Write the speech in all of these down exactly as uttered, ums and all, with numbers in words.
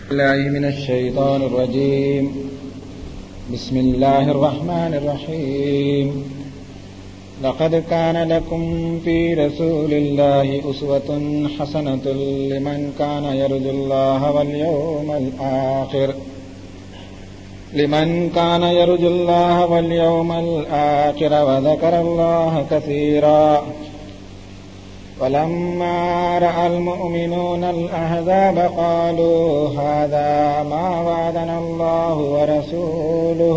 الله من الشيطان الرجيم. بسم الله الرحمن الرحيم. لقد كان لكم في رسول الله أسوة حسنة لمن كان يرجو الله واليوم الآخر لمن كان يرجو الله واليوم الآخر وذكر الله كثيرا. ولما رأى المؤمنون الأحزاب قالوا هذا ما وعدنا الله ورسوله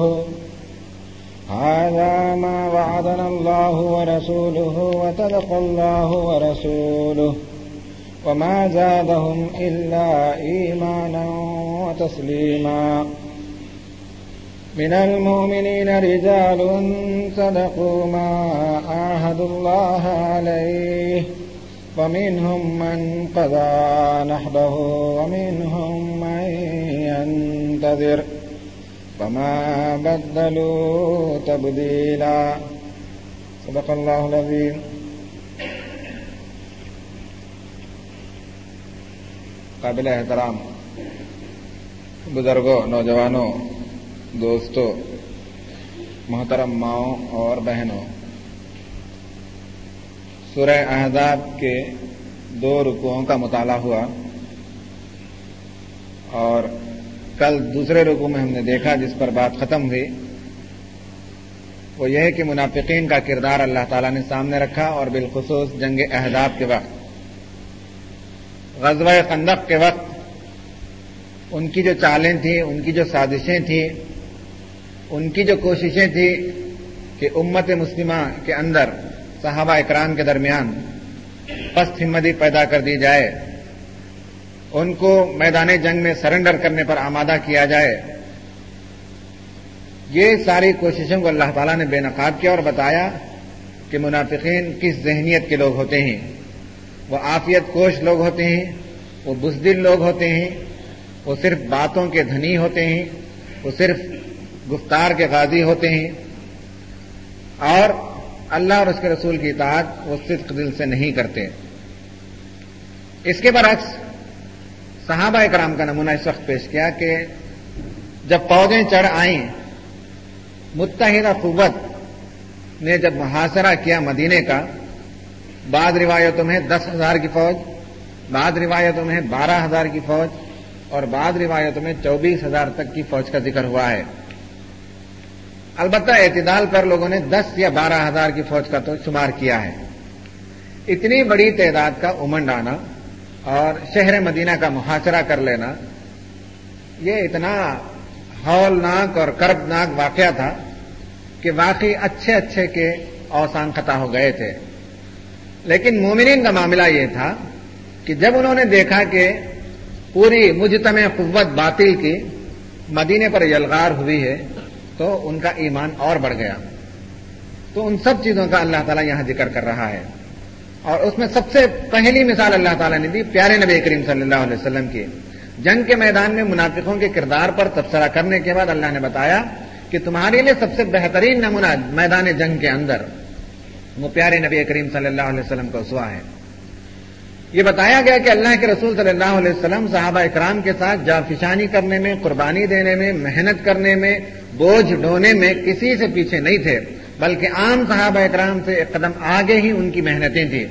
هذا ما وعدنا الله ورسوله وصدق الله ورسوله وما زادهم إلا إيمانا وتسليما. من المؤمنين رجال صدقوا ما عاهدوا الله عليه ومنهم من قضى نحبه ومنهم من ينتظر وما بدلوا تبديلا. صدق الله العظيم. قابل احترام بزرگوں، نوجوانوں، دوستوں، محترم ماؤں اور بہنوں، سورہ احزاب کے دو رکوعوں کا مطالعہ ہوا اور کل دوسرے رکوع میں ہم نے دیکھا جس پر بات ختم ہوئی وہ یہ ہے کہ منافقین کا کردار اللہ تعالیٰ نے سامنے رکھا اور بالخصوص جنگ احزاب کے وقت، غزوہ خندق کے وقت ان کی جو چالیں تھیں، ان کی جو سازشیں تھیں، ان کی جو کوششیں تھیں کہ امت مسلمہ کے اندر صحابہ اکرام کے درمیان پست ہمتی پیدا کر دی جائے، ان کو میدان جنگ میں سرنڈر کرنے پر آمادہ کیا جائے، یہ ساری کوششوں کو اللہ تعالیٰ نے بے نقاب کیا اور بتایا کہ منافقین کس ذہنیت کے لوگ ہوتے ہیں۔ وہ عافیت کوش لوگ ہوتے ہیں، وہ بزدل لوگ ہوتے ہیں، وہ صرف باتوں کے دھنی ہوتے ہیں، وہ صرف گفتار کے غازی ہوتے ہیں اور اللہ اور اس کے رسول کی اطاعت وہ صدق دل سے نہیں کرتے۔ اس کے برعکس صحابہ اکرام کا نمونہ اس وقت پیش کیا کہ جب فوجیں چڑھ آئیں، متحدہ قوت نے جب محاصرہ کیا مدینے کا، بعض روایتوں میں دس ہزار کی فوج، بعض روایتوں میں بارہ ہزار کی فوج اور بعض روایتوں میں چوبیس ہزار تک کی فوج کا ذکر ہوا ہے۔ البتہ اعتدال پر لوگوں نے دس یا بارہ ہزار کی فوج کا تو شمار کیا ہے۔ اتنی بڑی تعداد کا امنڈ آنا اور شہر مدینہ کا محاصرہ کر لینا، یہ اتنا ہولناک اور کربناک واقعہ تھا کہ واقعی اچھے اچھے کے اوسان خطا ہو گئے تھے۔ لیکن مومنین کا معاملہ یہ تھا کہ جب انہوں نے دیکھا کہ پوری مجتمع قوت باطل کی مدینے پر یلغار ہوئی ہے تو ان کا ایمان اور بڑھ گیا۔ تو ان سب چیزوں کا اللہ تعالیٰ یہاں ذکر کر رہا ہے اور اس میں سب سے پہلی مثال اللہ تعالیٰ نے دی پیارے نبی کریم صلی اللہ علیہ وسلم کی۔ جنگ کے میدان میں منافقوں کے کردار پر تبصرہ کرنے کے بعد اللہ نے بتایا کہ تمہارے لیے سب سے بہترین نمونہ میدان جنگ کے اندر وہ پیارے نبی کریم صلی اللہ علیہ وسلم کا اسوہ ہے۔ یہ بتایا گیا کہ اللہ کے رسول صلی اللہ علیہ وسلم صحابہ اکرام کے ساتھ جافشانی کرنے میں، قربانی دینے میں، محنت کرنے میں، بوجھ ڈھونے میں کسی سے پیچھے نہیں تھے، بلکہ عام صحابہ اکرام سے ایک قدم آگے ہی ان کی محنتیں تھیں۔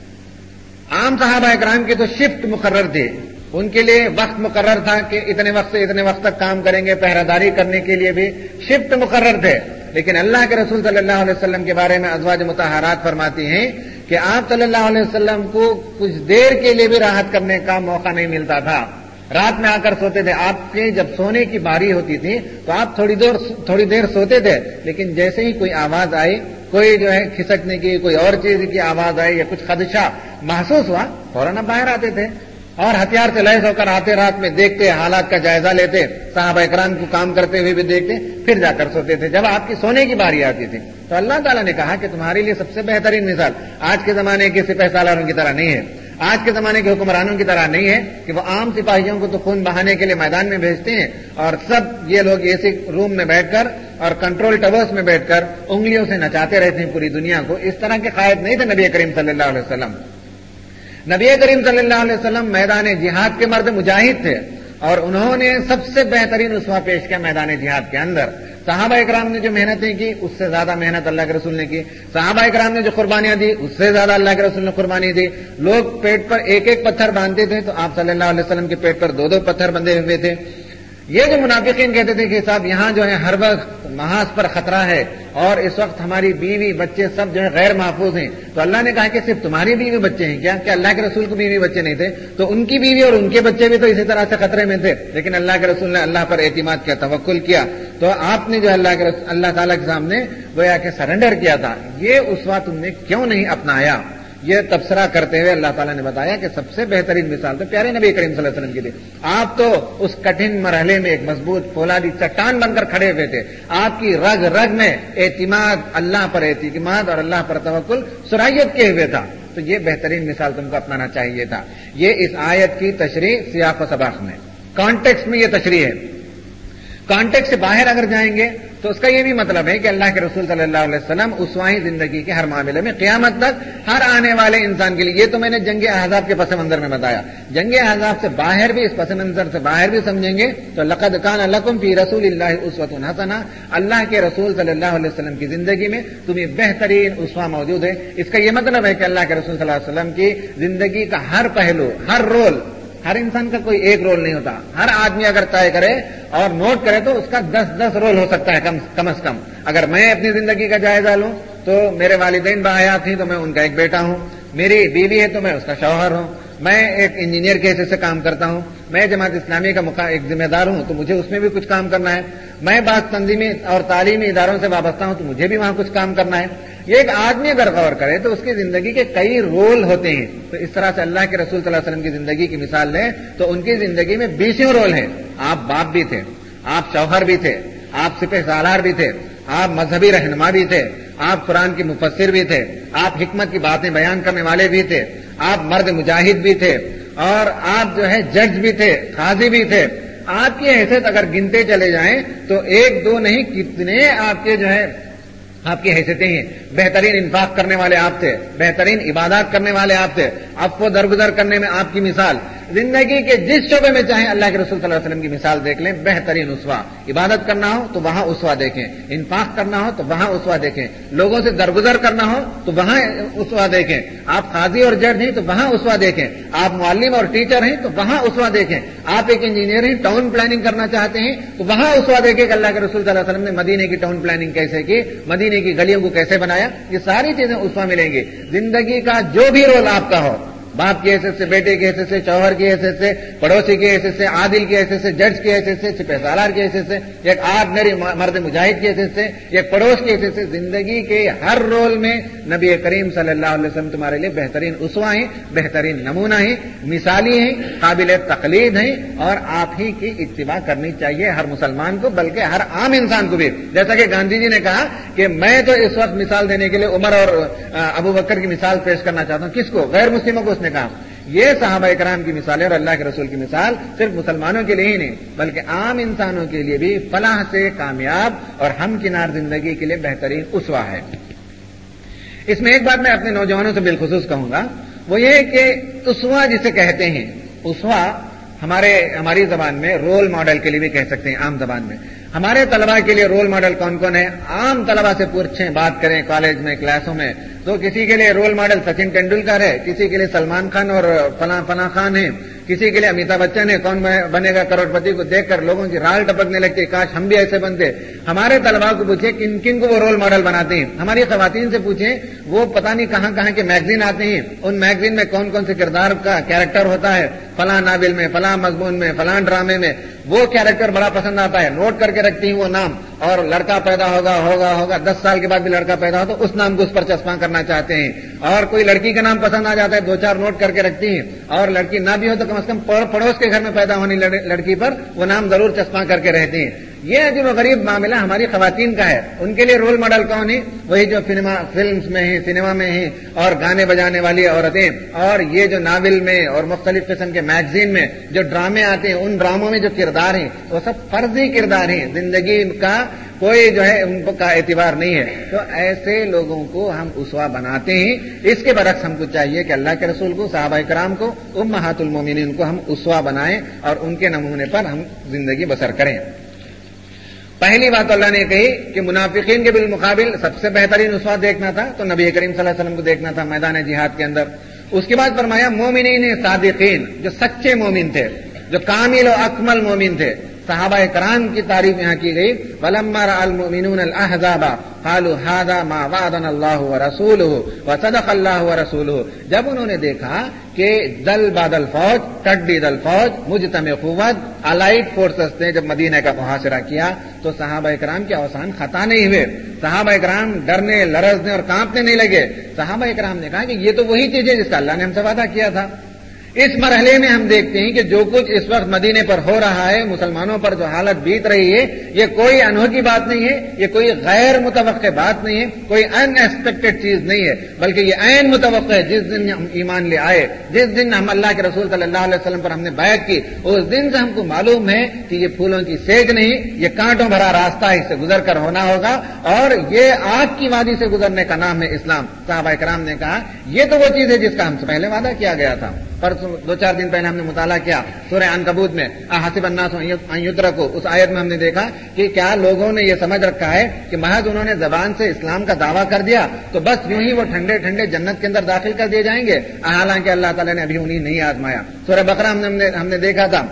عام صحابہ اکرام کی تو شفٹ مقرر تھی، ان کے لیے وقت مقرر تھا کہ اتنے وقت سے اتنے وقت تک کام کریں گے، پہرہ داری کرنے کے لیے بھی شفٹ مقرر تھے۔ لیکن اللہ کے رسول صلی اللہ علیہ وسلم کے بارے میں ازواج مطہرات فرماتی ہیں کہ آپ صلی اللہ علیہ وسلم کو کچھ دیر کے لیے بھی راحت کرنے کا موقع نہیں ملتا تھا۔ رات میں آ کر سوتے تھے، آپ کے جب سونے کی باری ہوتی تھی تو آپ تھوڑی دیر تھوڑی دیر سوتے تھے، لیکن جیسے ہی کوئی آواز آئی، کوئی جو ہے کھسکنے کی، کوئی اور چیز کی آواز آئی یا کچھ خدشہ محسوس ہوا، فوراً باہر آتے تھے اور ہتھیار سے لیس ہو کر آتے، رات میں دیکھتے، حالات کا جائزہ لیتے، صحابہ اکرام کو کام کرتے ہوئے بھی دیکھتے، پھر جا کر سوتے تھے جب آپ کی سونے کی باری آتی تھی۔ تو اللہ تعالیٰ نے کہا کہ تمہارے لیے سب سے بہترین مثال آج کے زمانے کے سپہ سالاروں کی طرح نہیں ہے، آج کے زمانے کے حکمرانوں کی طرح نہیں ہے کہ وہ عام سپاہیوں کو تو خون بہانے کے لیے میدان میں بھیجتے ہیں اور سب یہ لوگ اسی روم میں بیٹھ کر اور کنٹرول ٹاورز میں بیٹھ کر انگلیوں سے نچاتے رہتے ہیں پوری دنیا کو۔ اس طرح کے قائد نہیں تھے نبی کریم صلی اللہ علیہ وسلم۔ نبی کریم صلی اللہ علیہ وسلم میدان جہاد کے مرد مجاہد تھے اور انہوں نے سب سے بہترین اسوہ پیش کیا میدان جہاد کے اندر. صحابہ اکرام نے جو محنتیں کی اس سے زیادہ محنت اللہ کے رسول نے کی. صحابہ اکرام نے جو قربانیاں دی اس سے زیادہ اللہ کے رسول نے قربانی دی. لوگ پیٹ پر ایک ایک پتھر باندھتے تھے تو آپ صلی اللہ علیہ وسلم کے پیٹ پر دو دو پتھر بندھے ہوئے تھے. یہ جو منافقین کہتے تھے کہ صاحب یہاں جو ہے ہر وقت محاذ پر خطرہ ہے اور اس وقت ہماری بیوی بچے سب جو ہے غیر محفوظ ہیں, تو اللہ نے کہا کہ صرف تمہاری بیوی بچے ہیں کیا؟ کہ اللہ کے رسول کو بیوی بچے نہیں تھے؟ تو ان کی بیوی اور ان کے بچے بھی تو اسی طرح سے خطرے میں تھے, لیکن اللہ کے رسول نے اللہ پر اعتماد کیا, توکل کیا. تو آپ نے جو اللہ کے رسول اللہ تعالیٰ کے سامنے گویا کہ سرنڈر کیا تھا. یہ اسوہ تم نے کیوں نہیں اپنایا؟ یہ تبصرہ کرتے ہوئے اللہ تعالیٰ نے بتایا کہ سب سے بہترین مثال تو پیارے نبی کریم صلی اللہ علیہ وسلم کی تھی. آپ تو اس کٹھن مرحلے میں ایک مضبوط فولادی چٹان بن کر کھڑے ہوئے تھے. آپ کی رگ رگ میں اعتماد, اللہ پر اعتماد اور اللہ پر توکل سرایت کیے ہوئے تھا. تو یہ بہترین مثال تم کو اپنانا چاہیے تھا. یہ اس آیت کی تشریح سیاق و سباق میں, کانٹیکسٹ میں یہ تشریح ہے. کانٹیکسٹ سے باہر اگر جائیں گے تو اس کا یہ بھی مطلب ہے کہ اللہ کے رسول صلی اللہ علیہ وسلم اسوائی زندگی کے ہر معاملے میں قیامت تک ہر آنے والے انسان کے لیے, یہ تو میں نے جنگ احزاب کے پس منظر میں بتایا, جنگ احزاب سے باہر بھی, اس پس منظر سے باہر بھی سمجھیں گے تو لقد کان لکم فی رسول اللہ اسوۃ حسنہ, اللہ کے رسول صلی اللہ علیہ وسلم کی زندگی میں تمہیں بہترین اسوہ موجود ہے. اس کا یہ مطلب ہے کہ اللہ کے رسول صلی اللہ علیہ وسلم کی زندگی کا ہر پہلو, ہر رول, ہر انسان کا کوئی ایک رول نہیں ہوتا. ہر آدمی اگر طے کرے اور نوٹ کرے تو اس کا دس دس رول ہو سکتا ہے کم کم از کم. اگر میں اپنی زندگی کا جائزہ لوں تو میرے والدین باحیات ہیں تو میں ان کا ایک بیٹا ہوں, میری بیوی ہے تو میں اس کا شوہر ہوں, میں ایک انجینئر کے حیثیت سے کام کرتا ہوں, میں جماعت اسلامی کا ایک ذمہ دار ہوں تو مجھے اس میں بھی کچھ کام کرنا ہے, میں بعض تنظیمی اور تعلیمی اداروں سے وابستہ ہوں تو مجھے بھی وہاں کچھ کام کرنا ہے. یہ ایک آدمی اگر غور کرے تو اس کی زندگی کے کئی رول ہوتے ہیں. تو اس طرح سے اللہ کے رسول صلی اللہ علیہ وسلم کی زندگی کی مثال لیں تو ان کی زندگی میں بیسوں رول ہیں. آپ باپ بھی تھے, آپ شوہر بھی تھے, آپ سپہ سالار بھی تھے, آپ مذہبی رہنما بھی تھے, آپ قرآن کی مفسر بھی تھے, آپ حکمت کی باتیں بیان کرنے والے بھی تھے, آپ مرد مجاہد بھی تھے, اور آپ جو ہے جج بھی تھے, قاضی بھی تھے. آپ کی حیثیت اگر گنتے چلے جائیں تو ایک دو نہیں کتنے آپ کے جو ہے آپ کی حیثیتیں ہیں. بہترین انفاق کرنے والے آپ تھے, بہترین عبادات کرنے والے آپ تھے, عفو و درگزر کرنے میں آپ کی مثال, زندگی کے جس شعبے میں چاہیں اللہ کے رسول صلی اللہ علیہ وسلم کی مثال دیکھ لیں, بہترین اسوہ. عبادت کرنا ہو تو وہاں اسوہ دیکھیں, انفاق کرنا ہو تو وہاں اسوہ دیکھیں, لوگوں سے درگزر کرنا ہو تو وہاں اسوہ دیکھیں, آپ قاضی اور جج ہیں تو وہاں اسوہ دیکھیں, آپ معلم اور ٹیچر ہیں تو وہاں اسوہ دیکھیں, آپ ایک انجینئر ہیں, ٹاؤن پلاننگ کرنا چاہتے ہیں تو وہاں اسوہ دیکھیں کہ اللہ کے رسول صلی اللہ علیہ وسلم نے مدینے کی ٹاؤن پلاننگ کیسے کی, مدینے کی گلیوں کو کیسے بنایا. یہ ساری چیزیں اسوہ ملیں گی. زندگی کا جو بھی رول آپ کا ہو, باپ کی حیثیت سے, بیٹے کی حیثیت سے, شوہر کی حیثیت سے, پڑوسی کی حیثیت سے, عادل کی حیثیت سے, جج کی حیثیت سے, سپہ سالار کی حیثیت سے, ایک آرڈنری مرد مجاہد کی حیثیت سے, ایک پڑوس کی حیثیت سے, زندگی کے ہر رول میں نبی کریم صلی اللہ علیہ وسلم تمہارے لیے بہترین اسوہ ہیں, بہترین نمونہ ہیں, مثالی ہیں, قابل تقلید ہیں, اور آپ ہی کی اتباع کرنی چاہیے ہر مسلمان کو, بلکہ ہر عام انسان کو بھی. جیسا کہ گاندھی جی نے کہا کہ میں تو اس وقت مثال دینے کے لیے عمر اور ابو بکر کی مثال پیش کرنا چاہتا ہوں. کس کو؟ غیر مسلموں کو. اس نے کہا یہ صحابہ کرام کی مثال ہے اور اللہ کے رسول کی مثال صرف مسلمانوں کے لیے ہی نہیں بلکہ عام انسانوں کے لیے بھی فلاح سے کامیاب اور ہمکنار زندگی کے لیے بہترین اسوہ ہے. اس میں ایک بات میں اپنے نوجوانوں سے بالخصوص کہوں گا, وہ یہ کہ اسوہ جسے کہتے ہیں, اسوہ ہمارے ہماری زبان میں رول ماڈل کے لیے بھی کہہ سکتے ہیں. عام زبان میں ہمارے طلباء کے لیے رول ماڈل کون کون ہے؟ عام طلباء سے پوچھیں, بات کریں کالج میں, کلاسوں میں, تو کسی کے لیے رول ماڈل سچن تینڈولکر ہے, کسی کے لیے سلمان خان اور فلاں فلاں خان ہے, کسی کے لیے امیتابھ بچن ہے. کون بنے گا کروڑ پتی کو دیکھ کر لوگوں کی رال ٹپکنے لگتی, کاش ہم بھی ایسے بنتے. ہمارے طلباء کو پوچھیں کن کن کو وہ رول ماڈل بناتے ہیں. ہماری خواتین سے پوچھیں, وہ پتہ نہیں کہاں کہاں کے میگزین آتے ہیں, ان میگزین میں کون کون سے کردار کا کیریکٹر ہوتا ہے, فلاں ناول میں, فلاں مضمون میں, فلاں ڈرامے میں وہ کیریکٹر بڑا پسند آتا ہے, نوٹ کر کے رکھتی ہیں وہ نام. اور لڑکا پیدا ہوگا ہوگا ہوگا دس سال کے بعد بھی لڑکا پیدا ہو تو اس نام کو اس پر چسپاں کرنا چاہتے ہیں. اور کوئی لڑکی کا نام پسند آ جاتا ہے, دو چار نوٹ کر کے رکھتی ہیں, اور لڑکی نہ بھی ہو تو کم از کم پڑوس کے گھر میں پیدا ہونے لڑکی پر وہ نام ضرور چسپاں کر کے رہتی ہیں. یہ عجیب و غریب معاملہ ہماری خواتین کا ہے. ان کے لیے رول ماڈل کون ہے؟ وہی جو فلمز میں ہیں، سنیما میں ہیں، اور گانے بجانے والی عورتیں، اور یہ جو ناول میں اور مختلف قسم کے میگزین میں جو ڈرامے آتے ہیں، ان ڈراموں میں جو کردار ہیں وہ سب فرضی کردار ہیں، زندگی کا کوئی جو ہے ان کا اعتبار نہیں ہے. تو ایسے لوگوں کو ہم اسوہ بناتے ہیں. اس کے برعکس ہم کو چاہیے کہ اللہ کے رسول کو، صحابہ کرام کو، امہات المومنین کو ہم اسوہ بنائیں اور ان کے نمونے پر ہم زندگی بسر کریں. پہلی بات اللہ نے کہی کہ منافقین کے بالمقابل سب سے بہترین اسوہ دیکھنا تھا تو نبی کریم صلی اللہ علیہ وسلم کو دیکھنا تھا میدان جہاد کے اندر. اس کے بعد فرمایا مومنین صادقین، جو سچے مومن تھے، جو کامل و اکمل مومن تھے. صحابہ کرام کی تعریف یہاں کی گئی. وَلَمَّا رَأَى الْمُؤْمِنُونَ الْأَحْزَابَ قَالُوا هَذَا مَا وَعَدَنَا اللَّهُ وَرَسُولُهُ وَصَدَقَ اللَّهُ وَرَسُولُهُ. جب انہوں نے دیکھا کہ دل بادل فوج، ٹڈی دل فوج، مجتمع قوت، الائٹ فورسز نے جب مدینہ کا محاصرہ کیا تو صحابہ کرام کے اوسان خطا نہیں ہوئے. صحابہ کرام ڈرنے، لرزنے اور کانپنے نہیں لگے. صحابہ کرام نے کہا کہ یہ تو وہی چیز ہے جس کا اللہ نے ہم سے وعدہ کیا تھا. اس مرحلے میں ہم دیکھتے ہیں کہ جو کچھ اس وقت مدینے پر ہو رہا ہے، مسلمانوں پر جو حالت بیت رہی ہے، یہ کوئی انوکھی بات نہیں ہے، یہ کوئی غیر متوقع بات نہیں ہے، کوئی ان ایکسپیکٹڈ چیز نہیں ہے، بلکہ یہ عین متوقع ہے. جس دن ہم ایمان لے آئے، جس دن ہم اللہ کے رسول صلی اللہ علیہ وسلم پر ہم نے بیعت کی، اس دن سے ہم کو معلوم ہے کہ یہ پھولوں کی سیج نہیں، یہ کانٹوں بھرا راستہ ہے، اس سے گزر کر ہونا ہوگا، اور یہ آگ کی وادی سے گزرنے کا نام ہے اسلام. صحابہ کرام نے کہا یہ تو وہ چیز ہے جس کا ہم سے پہلے وعدہ کیا گیا تھا. پر دو چار دن پہلے ہم نے مطالعہ کیا سورہ عنکبوت میں احسب الناس ان یترکوا، اس آیت میں ہم نے دیکھا کہ کیا لوگوں نے یہ سمجھ رکھا ہے کہ محض انہوں نے زبان سے اسلام کا دعویٰ کر دیا تو بس یوں ہی وہ ٹھنڈے ٹھنڈے جنت کے اندر داخل کر دیے جائیں گے. حالانکہ اللہ تعالیٰ نے ابھی انہیں نہیں آزمایا. سورہ بقرہ ہم نے ہم نے دیکھا تھا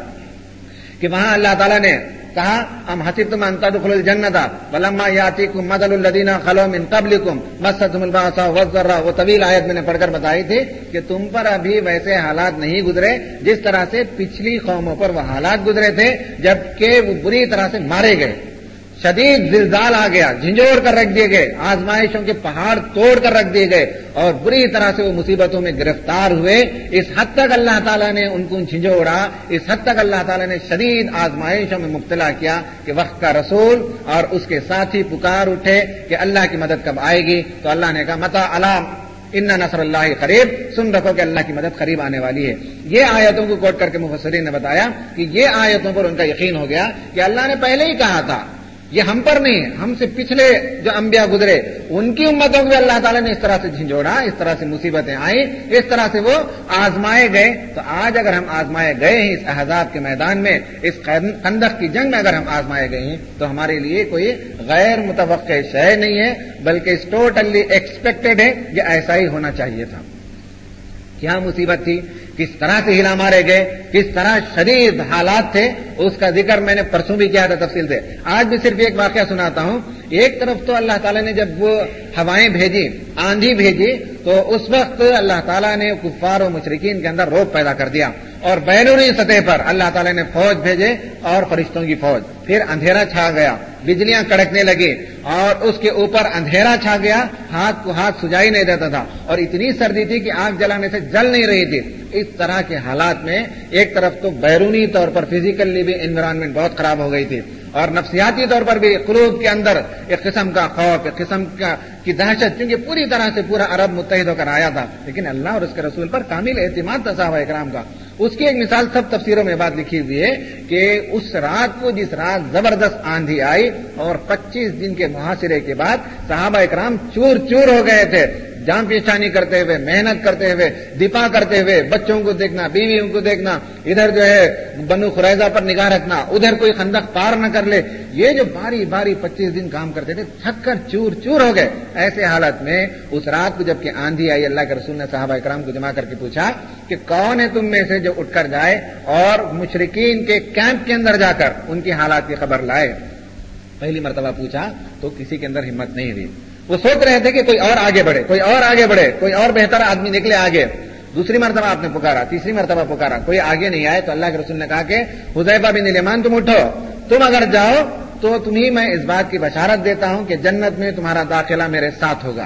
کہ وہاں اللہ تعالیٰ نے کہا ام حسبتم ان تدخلوا الجنۃ ولما یاتیکم مثل الذین خلوا من قبلکم مستهم الباساء والضراء. وہ طویل آیت میں نے پڑھ کر بتائی تھی کہ تم پر ابھی ویسے حالات نہیں گزرے جس طرح سے پچھلی قوموں پر وہ حالات گزرے تھے جبکہ وہ بری طرح سے مارے گئے، شدید زلزال آ گیا، جھنجھوڑ کر رکھ دیے گئے، آزمائشوں کے پہاڑ توڑ کر رکھ دیے گئے اور بری طرح سے وہ مصیبتوں میں گرفتار ہوئے. اس حد تک اللہ تعالیٰ نے ان کو جھنجھوڑا، اس حد تک اللہ تعالیٰ نے شدید آزمائشوں میں مبتلا کیا کہ وقت کا رسول اور اس کے ساتھی پکار اٹھے کہ اللہ کی مدد کب آئے گی. تو اللہ نے کہا متى علام ان نصر اللہ قریب، سن رکھو کہ اللہ کی مدد قریب آنے والی ہے. یہ آیتوں کو کوٹ کر کے مفسرین نے بتایا کہ یہ آیتوں پر ان کا یقین ہو گیا کہ اللہ نے پہلے ہی کہا تھا، یہ ہم پر نہیں ہے، ہم سے پچھلے جو انبیاء گزرے ان کی امتوں کو بھی اللہ تعالیٰ نے اس طرح سے جھنجھوڑا، اس طرح سے مصیبتیں آئیں، اس طرح سے وہ آزمائے گئے. تو آج اگر ہم آزمائے گئے ہیں اس احزاب کے میدان میں، اس خندق کی جنگ میں اگر ہم آزمائے گئے ہیں تو ہمارے لیے کوئی غیر متوقع شے نہیں ہے بلکہ اس ٹوٹلی ایکسپیکٹڈ ہے. یہ ایسا ہی ہونا چاہیے تھا. کیا مصیبت تھی، کس طرح سے ہلا مارے گئے، کس طرح شدید حالات تھے، اس کا ذکر میں نے پرسوں بھی کیا تھا تفصیل سے. آج بھی صرف ایک واقعہ سناتا ہوں. ایک طرف تو اللہ تعالیٰ نے جب وہ ہوائیں بھیجی، آندھی بھیجی، تو اس وقت اللہ تعالیٰ نے کفار و مشرکین کے اندر روب پیدا کر دیا اور بیرونی سطح پر اللہ تعالیٰ نے فوج بھیجے اور فرشتوں کی فوج. پھر اندھیرا چھا گیا، بجلیاں کڑکنے لگی اور اس کے اوپر اندھیرا چھا گیا، ہاتھ کو ہاتھ سجائی نہیں دیتا تھا اور اتنی سردی تھی کہ آگ جلانے سے جل نہیں رہی تھی. اس طرح کے حالات میں ایک طرف تو بیرونی طور پر فزیکلی بھی انوائرمنٹ بہت خراب ہو گئی تھی اور نفسیاتی طور پر بھی قلوب کے اندر ایک قسم کا خوف، ایک قسم کا کی دہشت، کیونکہ پوری طرح سے پورا عرب متحد ہو کر آیا تھا. لیکن اللہ اور اس کے رسول پر کامل اعتماد تھا صحابہ کرام کا. اس کی ایک مثال سب تفسیروں میں بات لکھی ہوئی ہے کہ اس رات کو جس رات زبردست آندھی آئی اور پچیس دن کے محاصرے کے بعد صحابہ کرام چور چور ہو گئے تھے، جان پیشانی کرتے ہوئے، محنت کرتے ہوئے، دفاع کرتے ہوئے، بچوں کو دیکھنا، بیویوں کو دیکھنا، ادھر جو ہے بنو قریظہ پر نگاہ رکھنا، ادھر کوئی خندق پار نہ کر لے. یہ جو باری باری پچیس دن کام کرتے تھے تھک کر چور چور ہو گئے. ایسے حالت میں اس رات کو جب کہ آندھی آئی، اللہ کے رسول نے صحابہ کرام کو جمع کر کے پوچھا کہ کون ہے تم میں سے جو اٹھ کر جائے اور مشرکین کے کیمپ کے اندر جا کر ان کی حالات کی خبر لائے. پہلی مرتبہ پوچھا تو کسی کے اندر ہمت نہیں ہوئی. وہ سوچ رہے تھے کہ کوئی اور آگے بڑھے، کوئی اور آگے بڑھے، کوئی اور بہتر آدمی نکلے آگے. دوسری مرتبہ آپ نے پکارا، تیسری مرتبہ پکارا، کوئی آگے نہیں آئے. تو اللہ کے رسول نے کہا کہ حذیفہ بن الیمان تم اٹھو، تم اگر جاؤ تو تمہیں میں اس بات کی بشارت دیتا ہوں کہ جنت میں تمہارا داخلہ میرے ساتھ ہوگا.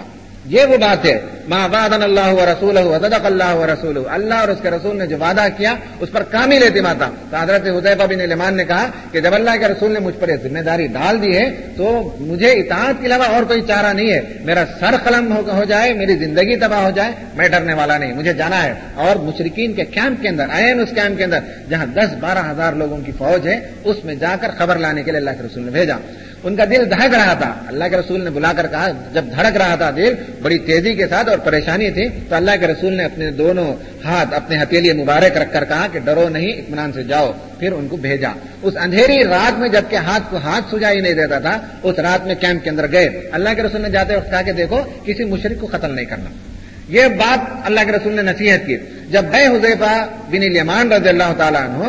یہ وہ بات ہے ما وعدنا اللہ ورسولہ وصدق اللہ ورسولہ، اللہ اور اس کے رسول نے جو وعدہ کیا اس پر کامل اعتماد تھا۔ تو حضرت حذیفہ بن الیمان نے کہا کہ جب اللہ کے رسول نے مجھ پر یہ ذمہ داری ڈال دی ہے تو مجھے اطاعت کے علاوہ اور کوئی چارہ نہیں ہے، میرا سر قلم ہو جائے، میری زندگی تباہ ہو جائے، میں ڈرنے والا نہیں، مجھے جانا ہے۔ اور مشرکین کے کیمپ کے اندر، عین اس کیمپ کے اندر جہاں دس بارہ ہزار لوگوں کی فوج ہے، اس میں جا کر خبر لانے کے لیے اللہ کے رسول نے بھیجا۔ ان کا دل دھڑک رہا تھا، اللہ کے رسول نے بلا کر کہا، جب دھڑک رہا تھا دل بڑی تیزی کے ساتھ اور پریشانی تھی، تو اللہ کے رسول نے اپنے دونوں ہاتھ اپنے ہتھیلی مبارک رکھ کر کہا کہ ڈرو نہیں، اطمینان سے جاؤ۔ پھر ان کو بھیجا۔ اس اندھیری رات میں جبکہ ہاتھ کو ہاتھ سجائی نہیں دیتا تھا، اس رات میں کیمپ کے اندر گئے۔ اللہ کے رسول نے جاتے وقت کہا کہ دیکھو کسی مشرک کو قتل نہیں کرنا۔ یہ بات اللہ کے رسول نے نصیحت کی۔ جب گئے حذیفہ بن الیمان رضی اللہ تعالیٰ عنہ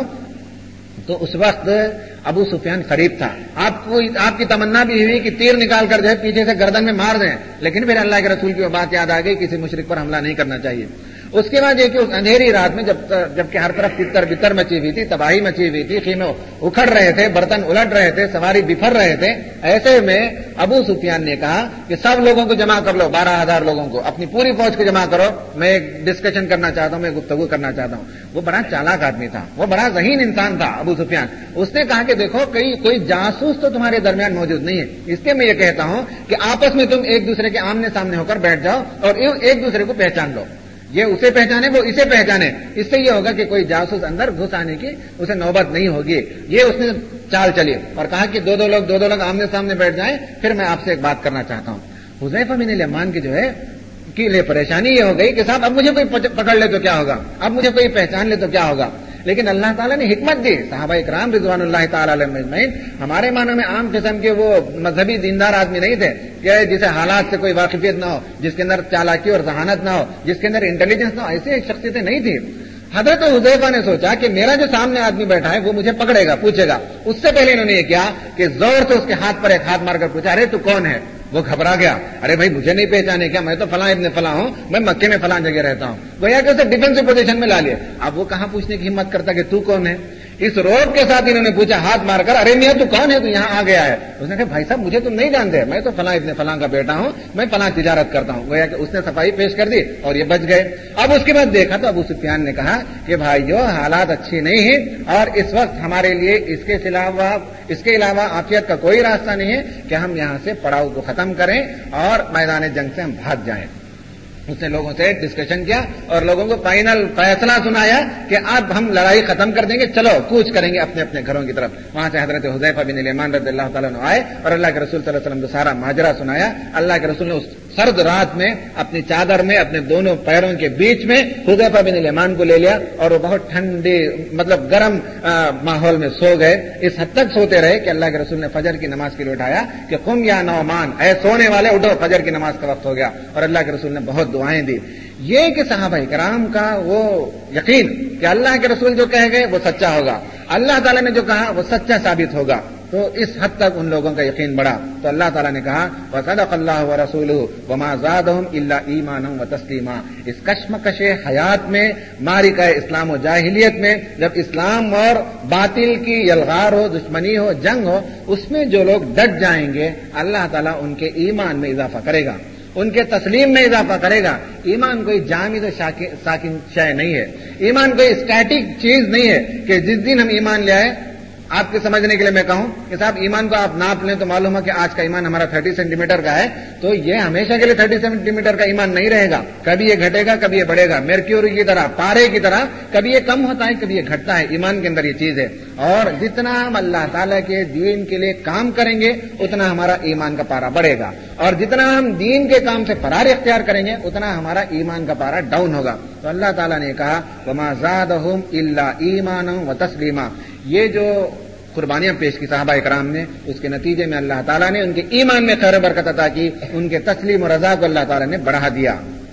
تو اس وقت ابو سفیان قریب تھا۔ آپ کو آپ کی تمنا بھی ہوئی کہ تیر نکال کر جو ہے پیچھے سے گردن میں مار دیں، لیکن پھر اللہ کے رسول کی وہ بات یاد آ گئی کسی مشرک پر حملہ نہیں کرنا چاہیے۔ اس کے بعد یہ کہ اس اندھیری رات میں جب جبکہ ہر طرف تتر بتر مچی ہوئی تھی، تباہی مچی ہوئی تھی، خیمے اکھڑ رہے تھے، برتن الٹ رہے تھے، سواری بفر رہے تھے، ایسے میں ابو سفیان نے کہا کہ سب لوگوں کو جمع کر لو، بارہ ہزار لوگوں کو، اپنی پوری فوج کو جمع کرو، میں ایک ڈسکشن کرنا چاہتا ہوں، میں گفتگو کرنا چاہتا ہوں۔ وہ بڑا چالاک آدمی تھا، وہ بڑا ذہین انسان تھا ابو سفیان۔ اس نے کہا کہ دیکھو کئی کوئی جاسوس تو تمہارے درمیان موجود نہیں ہے، اس کے میں یہ کہتا ہوں کہ آپس میں تم ایک دوسرے کے آمنے سامنے ہو کر بیٹھ جاؤ اور ایک دوسرے کو پہچان لو، یہ اسے پہچانے وہ اسے پہچانے، اس سے یہ ہوگا کہ کوئی جاسوس اندر گھس آنے کی اسے نوبت نہیں ہوگی۔ یہ اس نے چال چلی اور کہا کہ دو دو لوگ دو دو لوگ آمنے سامنے بیٹھ جائیں، پھر میں آپ سے ایک بات کرنا چاہتا ہوں۔ حذیفہ بن الیمان کی جو ہے کی لیے پریشانی یہ ہو گئی کہ صاحب اب مجھے کوئی پکڑ لے تو کیا ہوگا، اب مجھے کوئی پہچان لے تو کیا ہوگا۔ لیکن اللہ تعالیٰ نے حکمت دی، صحابہ اکرام رضوان اللہ تعالیٰ علیہم اجمعین ہمارے معنی میں عام قسم کے وہ مذہبی دیندار آدمی نہیں تھے کہ جسے حالات سے کوئی واقفیت نہ ہو، جس کے اندر چالاکی اور ذہانت نہ ہو، جس کے اندر انٹیلیجنس نہ ہو، ایسی ایک شخصیتیں نہیں تھی۔ حضرت حذیفہ نے سوچا کہ میرا جو سامنے آدمی بیٹھا ہے وہ مجھے پکڑے گا، پوچھے گا۔ اس سے پہلے انہوں نے یہ کیا کہ زور سے اس کے ہاتھ پر ایک ہاتھ مار کر پوچھا، ارے تو کون ہے؟ وہ گھبرا گیا، ارے بھائی مجھے نہیں پہچانے کیا، میں تو فلاں ابن فلاں ہوں، میں مکے میں فلاں جگہ رہتا ہوں۔ گویا کہ اسے ڈیفینسو پوزیشن میں لا لیا۔ اب وہ کہاں پوچھنے کی ہمت کرتا کہ تو کون ہے؟ اس روب کے ساتھ انہوں نے پوچھا ہاتھ مار کر، ارے میاں تو کون ہے، تو یہاں آ گیا ہے؟ اس نے کہا بھائی صاحب مجھے تم نہیں جانتے، میں تو فلاں ابن فلاں کا بیٹا ہوں، میں فلاں تجارت کرتا ہوں۔ گویا کہ اس نے صفائی پیش کر دی اور یہ بچ گئے۔ اب اس کے بعد دیکھا تو ابو سفیان نے کہا کہ بھائیو حالات اچھی نہیں ہیں اور اس وقت ہمارے لیے اس کے علاوہ اس کے علاوہ عافیت کا کوئی راستہ نہیں ہے کہ ہم یہاں سے پڑاؤ کو ختم کریں اور میدان جنگ سے ہم بھاگ جائیں۔ اس نے لوگوں سے ڈسکشن کیا اور لوگوں کو فائنل فیصلہ سنایا کہ اب ہم لڑائی ختم کر دیں گے، چلو کوچ کریں گے اپنے اپنے گھروں کی طرف۔ وہاں سے حضرت حذیفہ بن الیمان رضی اللہ تعالیٰ عنہ آئے اور اللہ کے رسول صلی اللہ علیہ وسلم کو سارا ماجرا سنایا۔ اللہ کے رسول نے اس سرد رات میں اپنی چادر میں اپنے دونوں پیروں کے بیچ میں حذیفہ بن الیمان کو لے لیا اور وہ بہت ٹھنڈے مطلب گرم ماحول میں سو گئے۔ اس حد تک سوتے رہے کہ اللہ کے رسول نے فجر کی نماز کے لیے اٹھایا کہ قم یا نعمان، اے سونے والے اٹھو، فجر کی نماز کا وقت ہو گیا۔ اور اللہ کے رسول نے بہت دعائیں دی۔ یہ کہ صحابہ کرام کا وہ یقین کہ اللہ کے رسول جو کہہ گئے وہ سچا ہوگا، اللہ تعالیٰ نے جو کہا وہ سچا ثابت ہوگا، تو اس حد تک ان لوگوں کا یقین بڑھا۔ تو اللہ تعالیٰ نے کہا وَصَدَقَ اللَّهُ وَرَسُولُهُ وَمَا زَادَهُمْ إِلَّا إِيمَانًا وَتَسْلِيمًا۔ اس کشمکش حیات میں، معرکہ اسلام و جاہلیت میں، جب اسلام اور باطل کی یلغار ہو، دشمنی ہو، جنگ ہو، اس میں جو لوگ ڈٹ جائیں گے اللہ تعالیٰ ان کے ایمان میں اضافہ کرے گا، ان کے تسلیم میں اضافہ کرے گا۔ ایمان کوئی جامد و ساکن شے نہیں ہے، ایمان کوئی اسٹیٹک چیز نہیں ہے کہ جس دن ہم ایمان لے آئے۔ آپ کے سمجھنے کے لیے میں کہوں کہ صاحب ایمان کو آپ ناپ لیں تو معلوم ہے کہ آج کا ایمان ہمارا تھرٹی سینٹی میٹر کا ہے، تو یہ ہمیشہ کے لیے تھرٹی سینٹی میٹر کا ایمان نہیں رہے گا، کبھی یہ گھٹے گا کبھی یہ بڑھے گا، میرکیوری کی طرح، پارے کی طرح، کبھی یہ کم ہوتا ہے کبھی یہ گھٹتا ہے۔ ایمان کے اندر یہ چیز ہے، اور جتنا ہم اللہ تعالیٰ کے دین کے لیے کام کریں گے اتنا ہمارا ایمان کا پارا بڑھے گا، اور جتنا ہم دین کے کام سے فرار اختیار کریں گے اتنا ہمارا ایمان کا پارا ڈاؤن ہوگا۔ تو اللہ تعالیٰ نے کہا وَمَا زَادَهُمْ إِلَّا إِيمَانًا وَتَسْلِيمًا۔ یہ جو قربانیاں پیش کی صحابہ اکرام نے، اس کے نتیجے میں اللہ تعالیٰ نے ان کے ایمان میں خیر و برکت عطا کی، ان کے تسلیم و رضا کو اللہ تعالیٰ نے بڑھا دیا۔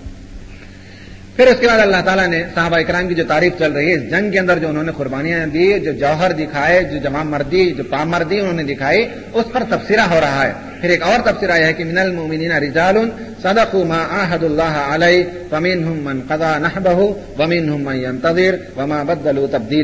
پھر اس کے بعد اللہ تعالیٰ نے صحابہ اکرام کی جو تعریف چل رہی ہے اس جنگ کے اندر، جو انہوں نے قربانیاں دی، جو جوہر دکھائے، جو جمع مردی، جو پامردی انہوں نے دکھائی، اس پر تبصرہ ہو رہا ہے۔ پھر ایک اور تبصرہ یہ ہے کہ من المؤمنین رجال صدقوا ما عاهدوا الله علیہ فمنهم من قضى نحبه ومنهم من ينتظر وما بدلوا تبدیلا۔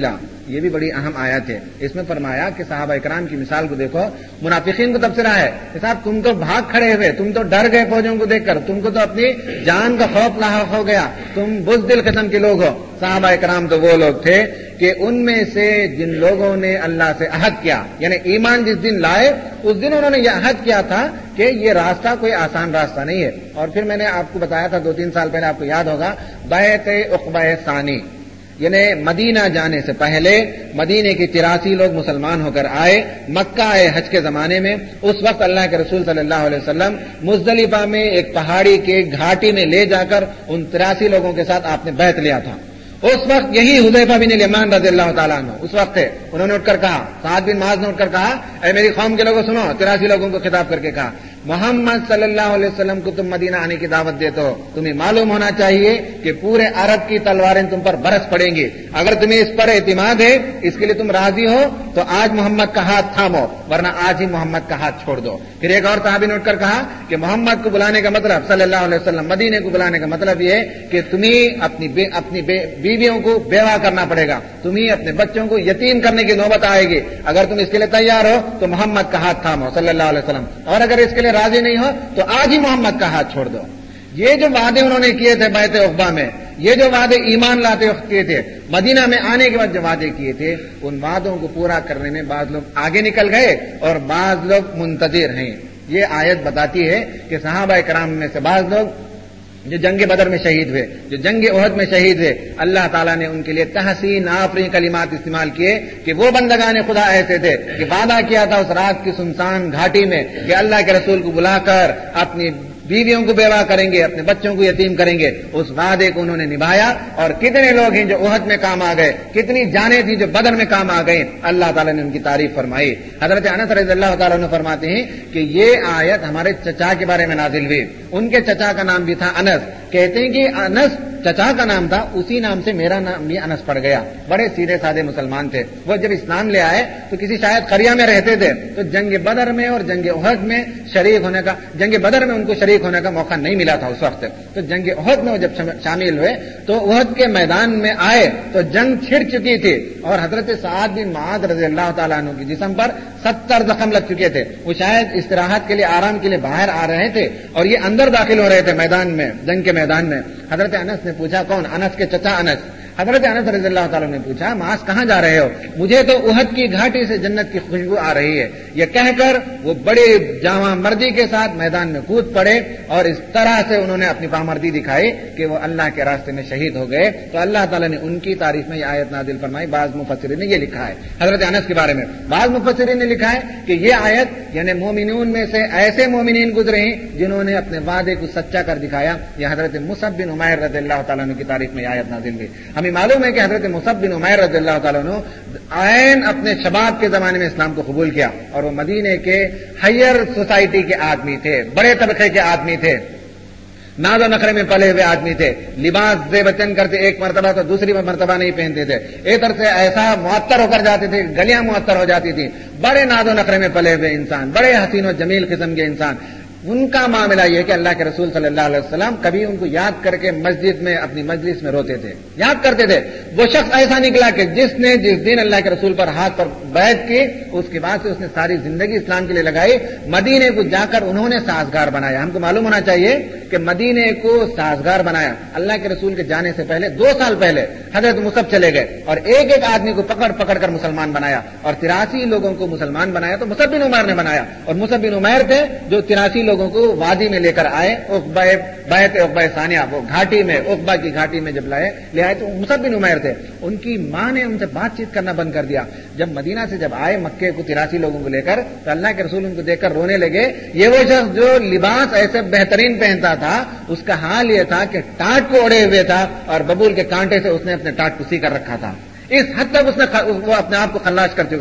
یہ بھی بڑی اہم آیت ہے. اس میں فرمایا کہ صحابہ کرام کی مثال کو دیکھو. منافقین کو تبصرہ ہے کہ صاحب تم تو بھاگ کھڑے ہوئے, تم تو ڈر گئے فوجوں کو دیکھ کر, تم کو تو اپنی جان کا خوف لاحق ہو گیا, تم بزدل قسم کے لوگ ہو. صحابہ کرام تو وہ لوگ تھے کہ ان میں سے جن لوگوں نے اللہ سے عہد کیا, یعنی ایمان جس دن لائے اس دن انہوں نے یہ عہد کیا تھا کہ یہ راستہ کوئی آسان راستہ نہیں ہے. اور پھر میں نے آپ کو بتایا تھا دو تین سال پہلے, آپ کو یاد ہوگا, بیعت عقبہ ثانی, یعنی مدینہ جانے سے پہلے مدینے کے تراسی لوگ مسلمان ہو کر آئے, مکہ آئے حج کے زمانے میں. اس وقت اللہ کے رسول صلی اللہ علیہ وسلم مزدلفہ میں ایک پہاڑی کے گھاٹی میں لے جا کر ان تراسی لوگوں کے ساتھ آپ نے بیعت لیا تھا. اس وقت یہی حذیفہ بن الیمان رضی اللہ تعالیٰ عنہ اس وقت تھے. انہوں نے اٹھ کر کہا, سعد بن معاذ نے اٹھ کر کہا, اے میری قوم کے لوگوں سنو, تراسی لوگوں کو خطاب کر کے کہا, محمد صلی اللہ علیہ وسلم کو تم مدینہ آنے کی دعوت دیتے ہو, تمہیں معلوم ہونا چاہیے کہ پورے عرب کی تلواریں تم پر برس پڑیں گی. اگر تمہیں اس پر اعتماد ہے, اس کے لیے تم راضی ہو, تو آج محمد کا ہاتھ تھامو, ورنہ آج ہی محمد کا ہاتھ چھوڑ دو. پھر ایک اور صحابی نے اٹھ کر کہا کہ محمد کو بلانے کا مطلب, صلی اللہ علیہ وسلم مدینے کو بلانے کا مطلب یہ ہے کہ تمہیں اپنی بے, اپنی بے, بیویوں کو بیوہ کرنا پڑے گا, تمہیں اپنے بچوں کو یتیم کرنے کی نوبت آئے گی. اگر تم اس کے لیے تیار ہو تو محمد کا ہاتھ تھامو صلی اللہ علیہ وسلم, اور اگر اس کے لیے راضی نہیں ہو تو آج ہی محمد کا ہاتھ چھوڑ دو. یہ جو وعدے انہوں نے کیے تھے بیعت عقبہ میں, یہ جو وعدے ایمان لاتے وقت کیے تھے, مدینہ میں آنے کے بعد جو وعدے کیے تھے, ان وعدوں کو پورا کرنے میں بعض لوگ آگے نکل گئے اور بعض لوگ منتظر ہیں. یہ آیت بتاتی ہے کہ صحابہ کرام میں سے بعض لوگ جو جنگ بدر میں شہید ہوئے, جو جنگ احد میں شہید ہوئے, اللہ تعالیٰ نے ان کے لیے تحسین آفرین کلمات استعمال کیے کہ وہ بندگان خدا ایسے تھے کہ وعدہ کیا تھا اس رات کی سنسان گھاٹی میں کہ اللہ کے رسول کو بلا کر اپنی بیویوں کو بیوہ کریں گے, اپنے بچوں کو یتیم کریں گے. اس وعدے کو انہوں نے نبھایا, اور کتنے لوگ ہیں جو احد میں کام آ گئے, کتنی جانیں تھیں جو بدر میں کام آ گئیں. اللہ تعالیٰ نے ان کی تعریف فرمائی. حضرت انس رضی اللہ تعالیٰ عنہ فرماتے ہیں کہ یہ آیت ہمارے چچا کے بارے میں نازل ہوئی. ان کے چچا کا نام بھی تھا انس. کہتے ہیں کہ انس چچا کا نام تھا, اسی نام سے میرا نام بھی انس پڑ گیا. بڑے سیدھے سادے مسلمان تھے. وہ جب اسلام لے آئے تو کسی شاید قریہ میں رہتے تھے, تو جنگ بدر میں اور جنگ احد میں شریک ہونے کا جنگ بدر میں ان کو شریک ہونے کا موقع نہیں ملا تھا اس وقت. تو جنگ احد میں وہ جب شامل ہوئے تو احد کے میدان میں آئے تو جنگ چھڑ چکی تھی, اور حضرت سعد بن معاذ رضی اللہ تعالیٰ عنہ کی جسم پر ستر زخم لگ چکے تھے. وہ شاید استراحت کے لیے, آرام کے لیے باہر آ رہے تھے, اور یہ اندر داخل ہو رہے تھے میدان میں, جنگ کے میدان میں. حضرت انس نے پوچھا, کون؟ انس کے چچا انس. حضرت انس رضی اللہ تعالیٰ نے پوچھا, معاذ کہاں جا رہے ہو؟ مجھے تو احد کی گھاٹی سے جنت کی خوشبو آ رہی ہے. یہ کہہ کر وہ بڑی جامع مردی کے ساتھ میدان میں کود پڑے, اور اس طرح سے انہوں نے اپنی پامردی دکھائی کہ وہ اللہ کے راستے میں شہید ہو گئے. تو اللہ تعالیٰ نے ان کی تعریف میں یہ آیت نازل فرمائی. بعض مفسرین نے یہ لکھا ہے حضرت انس کے بارے میں, بعض مفسرین نے لکھا ہے کہ یہ آیت یعنی مومنون میں سے ایسے مومنین گزرے ہیں جنہوں نے اپنے وعدے کو سچا کر دکھایا. یہ حضرت مصعب بن عمیر رضی اللہ تعالیٰ عنہ کی تعریف میں یہ آیت نازل ہوئی. ہمیں معلوم ہے کہ حضرت مصعب بن عمیر رضی اللہ تعالیٰ عنہ عین اپنے شباب کے زمانے میں اسلام کو قبول کیا, اور وہ مدینے کے ہائر سوسائٹی کے آدمی تھے, بڑے طبقے کے آدمی تھے, ناز و نخرے میں پلے ہوئے آدمی تھے. لباس زیب وطن کرتے ایک مرتبہ تو دوسری مرتبہ نہیں پہنتے تھے. ایک طرح سے ایسا معطر ہو کر جاتے تھے, گلیاں معطر ہو جاتی تھی. بڑے ناز و نخرے میں پلے ہوئے انسان, بڑے حسین و جمیل قسم کے انسان. ان کا معاملہ یہ کہ اللہ کے رسول صلی اللہ علیہ وسلم کبھی ان کو یاد کر کے مسجد میں, اپنی مجلس میں روتے تھے, یاد کرتے تھے. وہ شخص ایسا نکلا کہ جس نے جس دن اللہ کے رسول پر ہاتھ پر بیعت کی, اس کے بعد سے اس نے ساری زندگی اسلام کے لیے لگائی. مدینے کو جا کر انہوں نے سازگار بنایا. ہم کو معلوم ہونا چاہیے کہ مدینے کو سازگار بنایا. اللہ کے رسول کے جانے سے پہلے دو سال پہلے حضرت مصعب چلے گئے, اور ایک ایک آدمی کو پکڑ پکڑ کر مسلمان بنایا, اور تراسی لوگوں کو مسلمان بنایا تو مصعب بن عمیر نے بنایا. اور مصعب بن عمیر تھے جو تراسی لوگوں کو وادی میں لے کر آئے. عقبہ بیعت عقبہ ثانیہ, وہ گھاٹی میں, عقبہ کی گھاٹی میں جب لائے لے آئے تو مصعب بن عمیر تھے. ان کی ماں نے ان سے بات چیت کرنا بند کر دیا. جب مدینہ سے جب آئے مکے کو تراسی لوگوں کو لے کر, تو اللہ کے رسول ان کو دیکھ کر رونے لگے. یہ وہ شخص جو لباس ایسے بہترین پہنتا تھا, اس کا حال یہ تھا کہ ٹاٹ کو اڑے ہوئے تھا, اور ببول کے کانٹے سے اس نے اپنے ٹاٹ کو سی کر رکھا تھا. اس حد تک اس نے وہ اپنے آپ کو خلاص کر چکا تھا.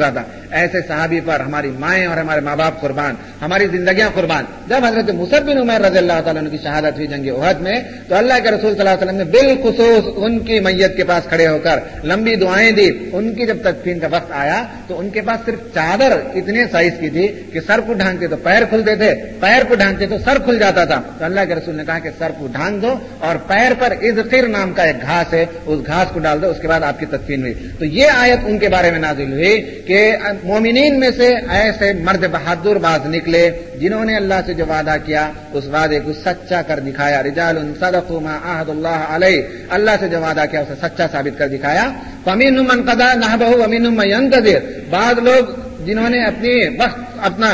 ایسے صحابی پر ہماری مائیں اور ہمارے ماں باپ قربان، ہماری زندگیاں قربان۔ جب حضرت مصعب بن عمیر رضی اللہ تعالیٰ عنہ کی شہادت ہوئی جنگ احد میں، تو اللہ کے رسول صلی اللہ علیہ وسلم نے بالخصوص ان کی میت کے پاس کھڑے ہو کر لمبی دعائیں دی۔ ان کی جب تدفین کا وقت آیا تو ان کے پاس صرف چادر اتنے سائز کی تھی کہ سر کو ڈھانکتے تو پیر کھلتے تھے، پیر کو ڈھانکتے تو سر کھل جاتا تھا۔ تو اللہ کے رسول نے کہا کہ سر کو ڈھانک دو اور پیر پر اذخر نام کا ایک گھاس ہے، اس گھاس کو ڈال دو، اس کے بعد آپ کی تدفین ہوئی۔ تو یہ آیت ان کے بارے میں نازل ہوئی کہ مومنین میں سے ایسے مرد بہادر باز نکلے جنہوں نے اللہ سے جو وعدہ کیا اس وعدے کو سچا کر دکھایا۔ رجال صدقوا ما عاهدوا الله علیہ، اللہ سے جو وعدہ کیا اسے سچا ثابت کر دکھایا۔ فمنهم من قضى نحبه ومنهم من ينتظر، بعض لوگ جنہوں نے اپنی وقت اپنا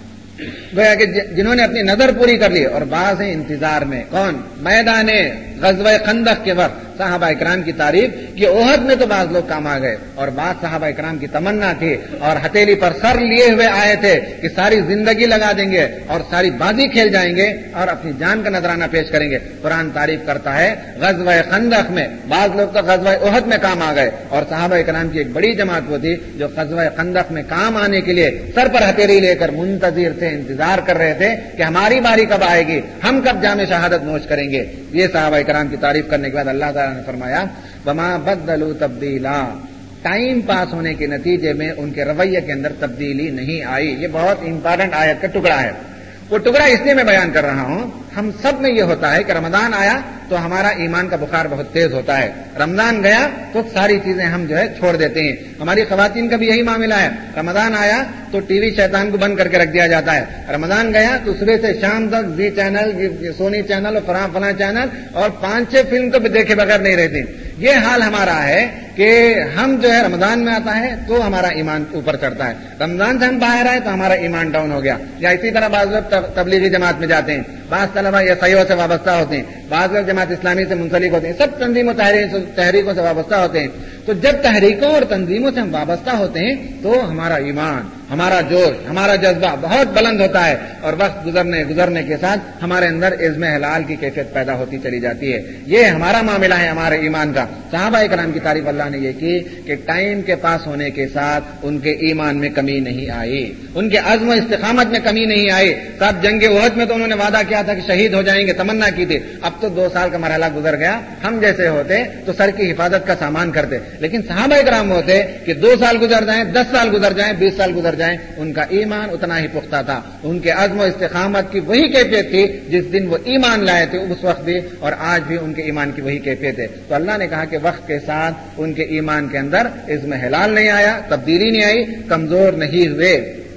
گویا کہ جنہوں نے اپنی نظر پوری کر لی، اور بعض ہیں انتظار میں۔ کون؟ میدان غزوہ خندق کے وقت صحابہ اکرام کی تعریف کہ احد میں تو بعض لوگ کام آ گئے، اور بعض صحابہ اکرام کی تمنا تھی اور ہتھیلی پر سر لیے ہوئے آئے تھے کہ ساری زندگی لگا دیں گے اور ساری بازی کھیل جائیں گے اور اپنی جان کا نذرانہ پیش کریں گے۔ قرآن تعریف کرتا ہے غزوہ خندق میں بعض لوگ تو غزوہ احد میں کام آ گئے، اور صحابہ اکرام کی ایک بڑی جماعت وہ تھی جو غزوہ خندق میں کام آنے کے لیے سر پر ہتھیلی لے کر منتظر تھے، انتظار کر رہے تھے کہ ہماری باری کب آئے گی، ہم کب جام شہادت نوش کریں گے۔ یہ صحابہ اکرام کی تعریف کرنے کے بعد اللہ تعالیٰ نے فرمایا وما بدلوا تبدیلا، ٹائم پاس ہونے کے نتیجے میں ان کے رویے کے اندر تبدیلی نہیں آئی۔ یہ بہت امپارٹنٹ آیت کا ٹکڑا ہے۔ وہ ٹکڑا اس لیے میں بیان کر رہا ہوں، ہم سب میں یہ ہوتا ہے کہ رمضان آیا تو ہمارا ایمان کا بخار بہت تیز ہوتا ہے، رمضان گیا تو ساری چیزیں ہم جو ہے چھوڑ دیتے ہیں۔ ہماری خواتین کا بھی یہی معاملہ ہے، رمضان آیا تو ٹی وی شیطان کو بند کر کے رکھ دیا جاتا ہے، رمضان گیا تو صبح سے شام تک زی چینل، سونی چینل اور فلاں فلاں چینل اور پانچ چھ فلم تو دیکھے بغیر نہیں رہتی۔ یہ حال ہمارا ہے کہ ہم جو ہے رمضان میں آتا ہے تو ہمارا ایمان اوپر چڑھتا ہے، رمضان سے ہم باہر آئے تو ہمارا ایمان ڈاؤن ہو گیا۔ یا اسی طرح بعض لوگ تبلیغی جماعت میں جاتے ہیں، بعض طلبا یا سیوں سے وابستہ ہوتے ہیں، بعض لوگ جماعت اسلامی سے منسلک ہوتے ہیں، سب تنظیم و تحریکوں سے وابستہ ہوتے ہیں۔ تو جب تحریکوں اور تنظیموں سے ہم وابستہ ہوتے ہیں تو ہمارا ایمان، ہمارا جوش، ہمارا جذبہ بہت بلند ہوتا ہے، اور وقت گزرنے گزرنے کے ساتھ ہمارے اندر عزم حلال کی کیفیت پیدا ہوتی چلی جاتی ہے۔ یہ ہمارا معاملہ ہے ہمارے ایمان کا۔ صحابہ اکرام کی تعریف اللہ نے یہ کی کہ ٹائم کے پاس ہونے کے ساتھ ان کے ایمان میں کمی نہیں آئی، ان کے عزم و استقامت میں کمی نہیں آئی۔ صاحب جنگ احد میں تو انہوں نے وعدہ کیا تھا کہ شہید ہو جائیں گے، تمنا کی تھی، اب تو دو سال کا مرحلہ گزر گیا، ہم جیسے ہوتے تو سر کی حفاظت کا سامان کرتے، لیکن صحابہ اکرام ہوتے کہ دو سال گزر جائیں، دس سال گزر جائیں، بیس سال گزر جائیں، ان کا ایمان اتنا ہی پختہ تھا، ان کے عزم و استقامت کی وہی کیفیت تھی جس دن وہ ایمان لائے تھے اس وقت بھی، اور آج بھی ان کے ایمان کی وہی کیفیت ہے۔ تو اللہ نے کہا کہ وقت کے ساتھ ان کے ایمان کے اندر عزم حلال نہیں آیا، تبدیلی نہیں آئی، کمزور نہیں ہوئے۔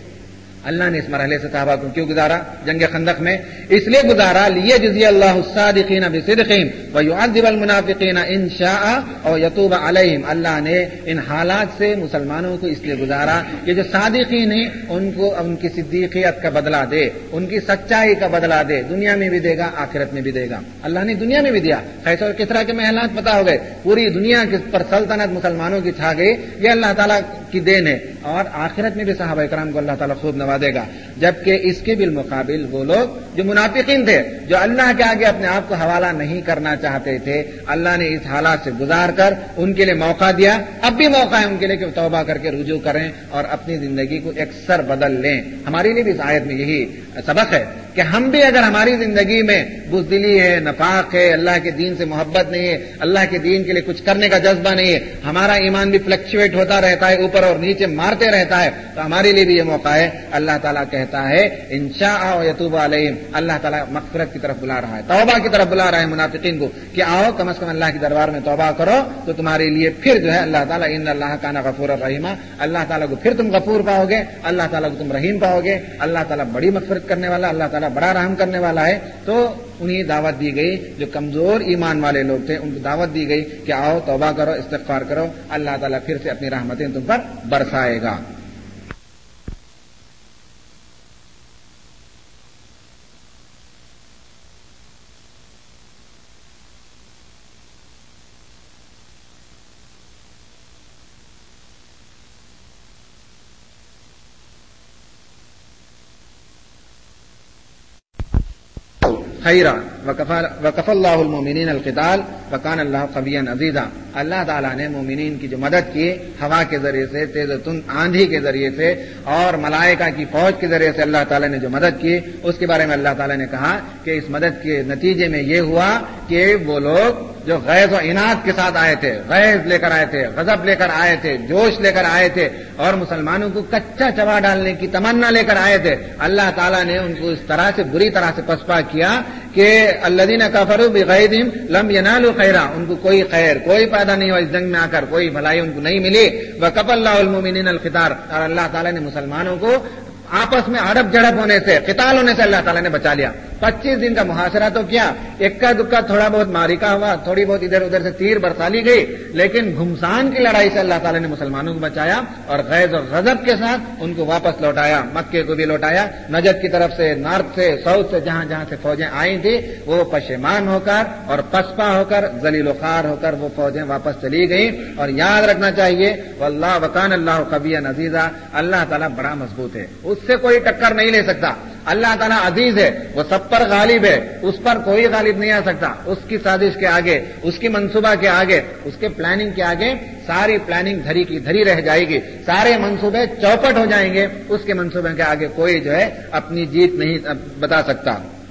اللہ نے اس مرحلے سے صحابہ کو کیوں گزارا جنگ خندق میں؟ اس لیے گزارا لیجزی اللہ الصادقین بصدقہم ویعذب المنافقین ان شاء اور یتوب علیہم۔ اللہ نے ان حالات سے مسلمانوں کو اس لیے گزارا کہ جو صادقین ہیں ان کو ان کی صدیقیت کا بدلہ دے، ان کی سچائی کا بدلہ دے، دنیا میں بھی دے گا، آخرت میں بھی دے گا۔ اللہ نے دنیا میں بھی دیا، قیصر اور کسریٰ کے محلات پتہ ہو گئے، پوری دنیا پر سلطنت مسلمانوں کی چھا گئی، یہ اللہ تعالیٰ کی دین ہے، اور آخرت میں بھی صحابہ اکرام کو اللہ تعالیٰ خوب نواز دے گا۔ جبکہ اس کے بالمقابل وہ لوگ جو منافقین تھے، جو اللہ کے آگے اپنے آپ کو حوالہ نہیں کرنا چاہتے تھے، اللہ نے اس حالات سے گزار کر ان کے لیے موقع دیا، اب بھی موقع ہے ان کے لیے کہ توبہ کر کے رجوع کریں اور اپنی زندگی کو اکثر بدل لیں۔ ہمارے لیے بھی اس آیت میں یہی سبق ہے کہ ہم بھی اگر ہماری زندگی میں بزدلی ہے، نفاق ہے، اللہ کے دین سے محبت نہیں ہے، اللہ کے دین کے لیے کچھ کرنے کا جذبہ نہیں ہے، ہمارا ایمان بھی فلکچویٹ ہوتا رہتا ہے، اوپر اور نیچے مارتے رہتا ہے، تو ہمارے لیے بھی یہ موقع ہے۔ اللہ تعالیٰ کہتا ہے انشاء یتوب علیہم، اللہ تعالیٰ مغفرت کی طرف بلا رہا ہے، توبہ کی طرف بلا رہا ہے منافقین کو کہ آؤ کم از کم اللہ کے دربار میں توبہ کرو، تو تمہارے لیے پھر جو ہے اللہ تعالیٰ ان اللہ کان غفور الرحیم، اللہ تعالیٰ کو پھر تم غفور پاؤ گے، اللہ تعالیٰ کو تم رحیم پاؤ گے، اللہ تعالیٰ بڑی مغفرت کرنے والا، اللہ تعالیٰ بڑا رحم کرنے والا ہے۔ تو انہیں دعوت دی گئی جو کمزور ایمان والے لوگ تھے، ان کو دعوت دی گئی کہ آؤ توبہ کرو، استغفار کرو، اللہ تعالیٰ پھر سے اپنی رحمتیں تم پر برسائے گا۔ خیرا وکفى اللہ المؤمنین القتال وکان اللہ قویا عزیزا. اللہ تعالیٰ نے مومنین کی جو مدد کی ہوا کے ذریعے سے، تیز تند آندھی کے ذریعے سے اور ملائکہ کی فوج کے ذریعے سے اللہ تعالیٰ نے جو مدد کی، اس کے بارے میں اللہ تعالیٰ نے کہا کہ اس مدد کے نتیجے میں یہ ہوا کہ وہ لوگ جو غیظ و عناد کے ساتھ آئے تھے، غیظ لے کر آئے تھے، غضب لے کر آئے تھے، جوش لے کر آئے تھے اور مسلمانوں کو کچا چبا ڈالنے کی تمنا لے کر آئے تھے، اللہ تعالیٰ نے ان کو اس طرح سے بری طرح سے پسپا کیا کہ الذین کفروا بغیظہم لم ینالوا خیرا، ان کو کوئی خیر کوئی فائدہ نہیں ہوا اس جنگ میں آ کر، کوئی بھلائی ان کو نہیں ملی. وکفى اللہ المؤمنین القتال، اور اللہ تعالیٰ نے مسلمانوں کو آپس میں ہڑپ جھڑپ ہونے سے، قتال ہونے سے اللہ تعالیٰ نے بچا لیا. پچیس دن کا محاصرہ تو کیا، اکا دکا تھوڑا بہت معرکہ ہوا، تھوڑی بہت ادھر ادھر سے تیر برسا لی گئی، لیکن گھمسان کی لڑائی سے اللہ تعالیٰ نے مسلمانوں کو بچایا اور غیظ اور غضب کے ساتھ ان کو واپس لوٹایا، مکے کو بھی لوٹایا. نجد کی طرف سے، نارتھ سے، ساؤتھ سے، جہاں جہاں سے فوجیں آئی تھی وہ پشیمان ہو کر اور پسپا ہو کر، ذلیل و خوار ہو کر وہ فوجیں واپس چلی گئیں. اور یاد رکھنا چاہیے واللہ وکان اللہ قویا عزیزا، اللہ تعالیٰ بڑا مضبوط ہے، اس سے کوئی ٹکر نہیں لے سکتا. اللہ تعالیٰ عزیز ہے، وہ سب پر غالب ہے، اس پر کوئی غالب نہیں آ سکتا. اس کی سازش کے آگے، اس کی منصوبہ کے آگے، اس کے پلاننگ کے آگے ساری پلاننگ دھری کی دھری رہ جائے گی، سارے منصوبے چوپٹ ہو جائیں گے. اس کے منصوبے کے آگے کوئی جو ہے اپنی جیت نہیں بتا سکتا.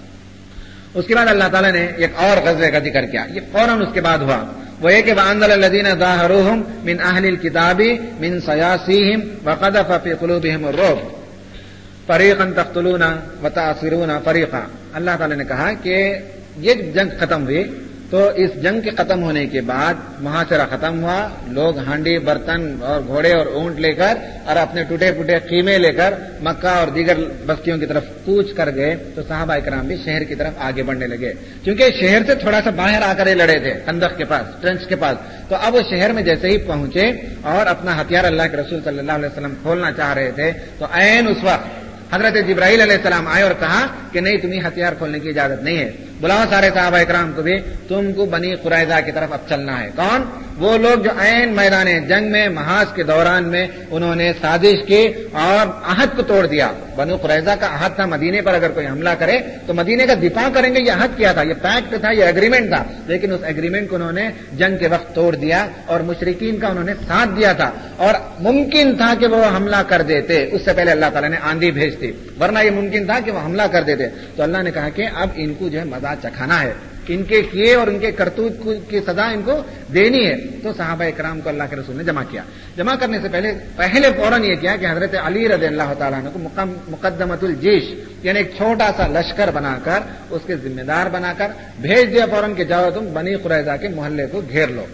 اس کے بعد اللہ تعالیٰ نے ایک اور غزوے کا ذکر کیا، یہ فوراً اس کے بعد ہوا، وہ یہ کہ وَأَنزَلَ الَّذِينَ ظَاهَرُوهُم مِّنْ أَهْلِ الْكِتَابِ مِّن صَيَاصِيهِمْ وَقَذَفَ فِي قُلُوبِهِمُ الرُّعْبَ فَرِيقًا تَقْتُلُونَ وَتَأْسِرُونَ فَرِيقًا. اللہ تعالیٰ نے کہا کہ یہ جنگ ختم ہوئی تو اس جنگ کے ختم ہونے کے بعد محاصرہ ختم ہوا، لوگ ہانڈی برتن اور گھوڑے اور اونٹ لے کر اور اپنے ٹوٹے پھوٹے خیمے لے کر مکہ اور دیگر بستیوں کی طرف کوچ کر گئے. تو صحابہ کرام بھی شہر کی طرف آگے بڑھنے لگے، کیونکہ شہر سے تھوڑا سا باہر آ کر یہ لڑے تھے خندق کے پاس، ٹرنچ کے پاس. تو اب وہ شہر میں جیسے ہی پہنچے اور اپنا ہتھیار اللہ کے رسول صلی اللہ علیہ وسلم کھولنا چاہ رہے تھے تو عین اس وقت حضرت جبرائیل علیہ السلام آئے اور کہا کہ نہیں، تمہیں ہتھیار کھولنے کی اجازت نہیں ہے، بلاؤ سارے صحابہ اکرام کو بھی، تم کو بنی قریظہ کی طرف اب چلنا ہے. کون؟ وہ لوگ جو عین میدان جنگ میں محاذ کے دوران میں انہوں نے سازش کی اور عہد کو توڑ دیا. بنو قریظہ کا عہد تھا مدینے پر اگر کوئی حملہ کرے تو مدینے کا دفاع کریں گے، یہ عہد کیا تھا، یہ پیکٹ تھا، یہ ایگریمنٹ تھا. لیکن اس ایگریمنٹ کو انہوں نے جنگ کے وقت توڑ دیا اور مشرکین کا انہوں نے ساتھ دیا تھا اور ممکن تھا کہ وہ حملہ کر دیتے، اس سے پہلے اللہ تعالیٰ نے آندھی بھیجتی، ورنہ یہ ممکن تھا کہ وہ حملہ کر دیتے. تو اللہ نے کہا کہ اب ان کو جو ہے مزہ چکھانا ہے، ان کے کیے اور ان کے کرتوت کی سزا ان کو دینی ہے. تو صحابہ اکرام کو اللہ کے رسول نے جمع کیا. جمع کرنے سے پہلے پہلے فوراً یہ کیا کہ حضرت علی رضی اللہ تعالیٰ عنہ کو مقدمۃ الجیش یعنی ایک چھوٹا سا لشکر بنا کر اس کے ذمہ دار بنا کر بھیج دیا فوراً کہ جاؤ تم بنی قریظہ کے محلے کو گھیر لو.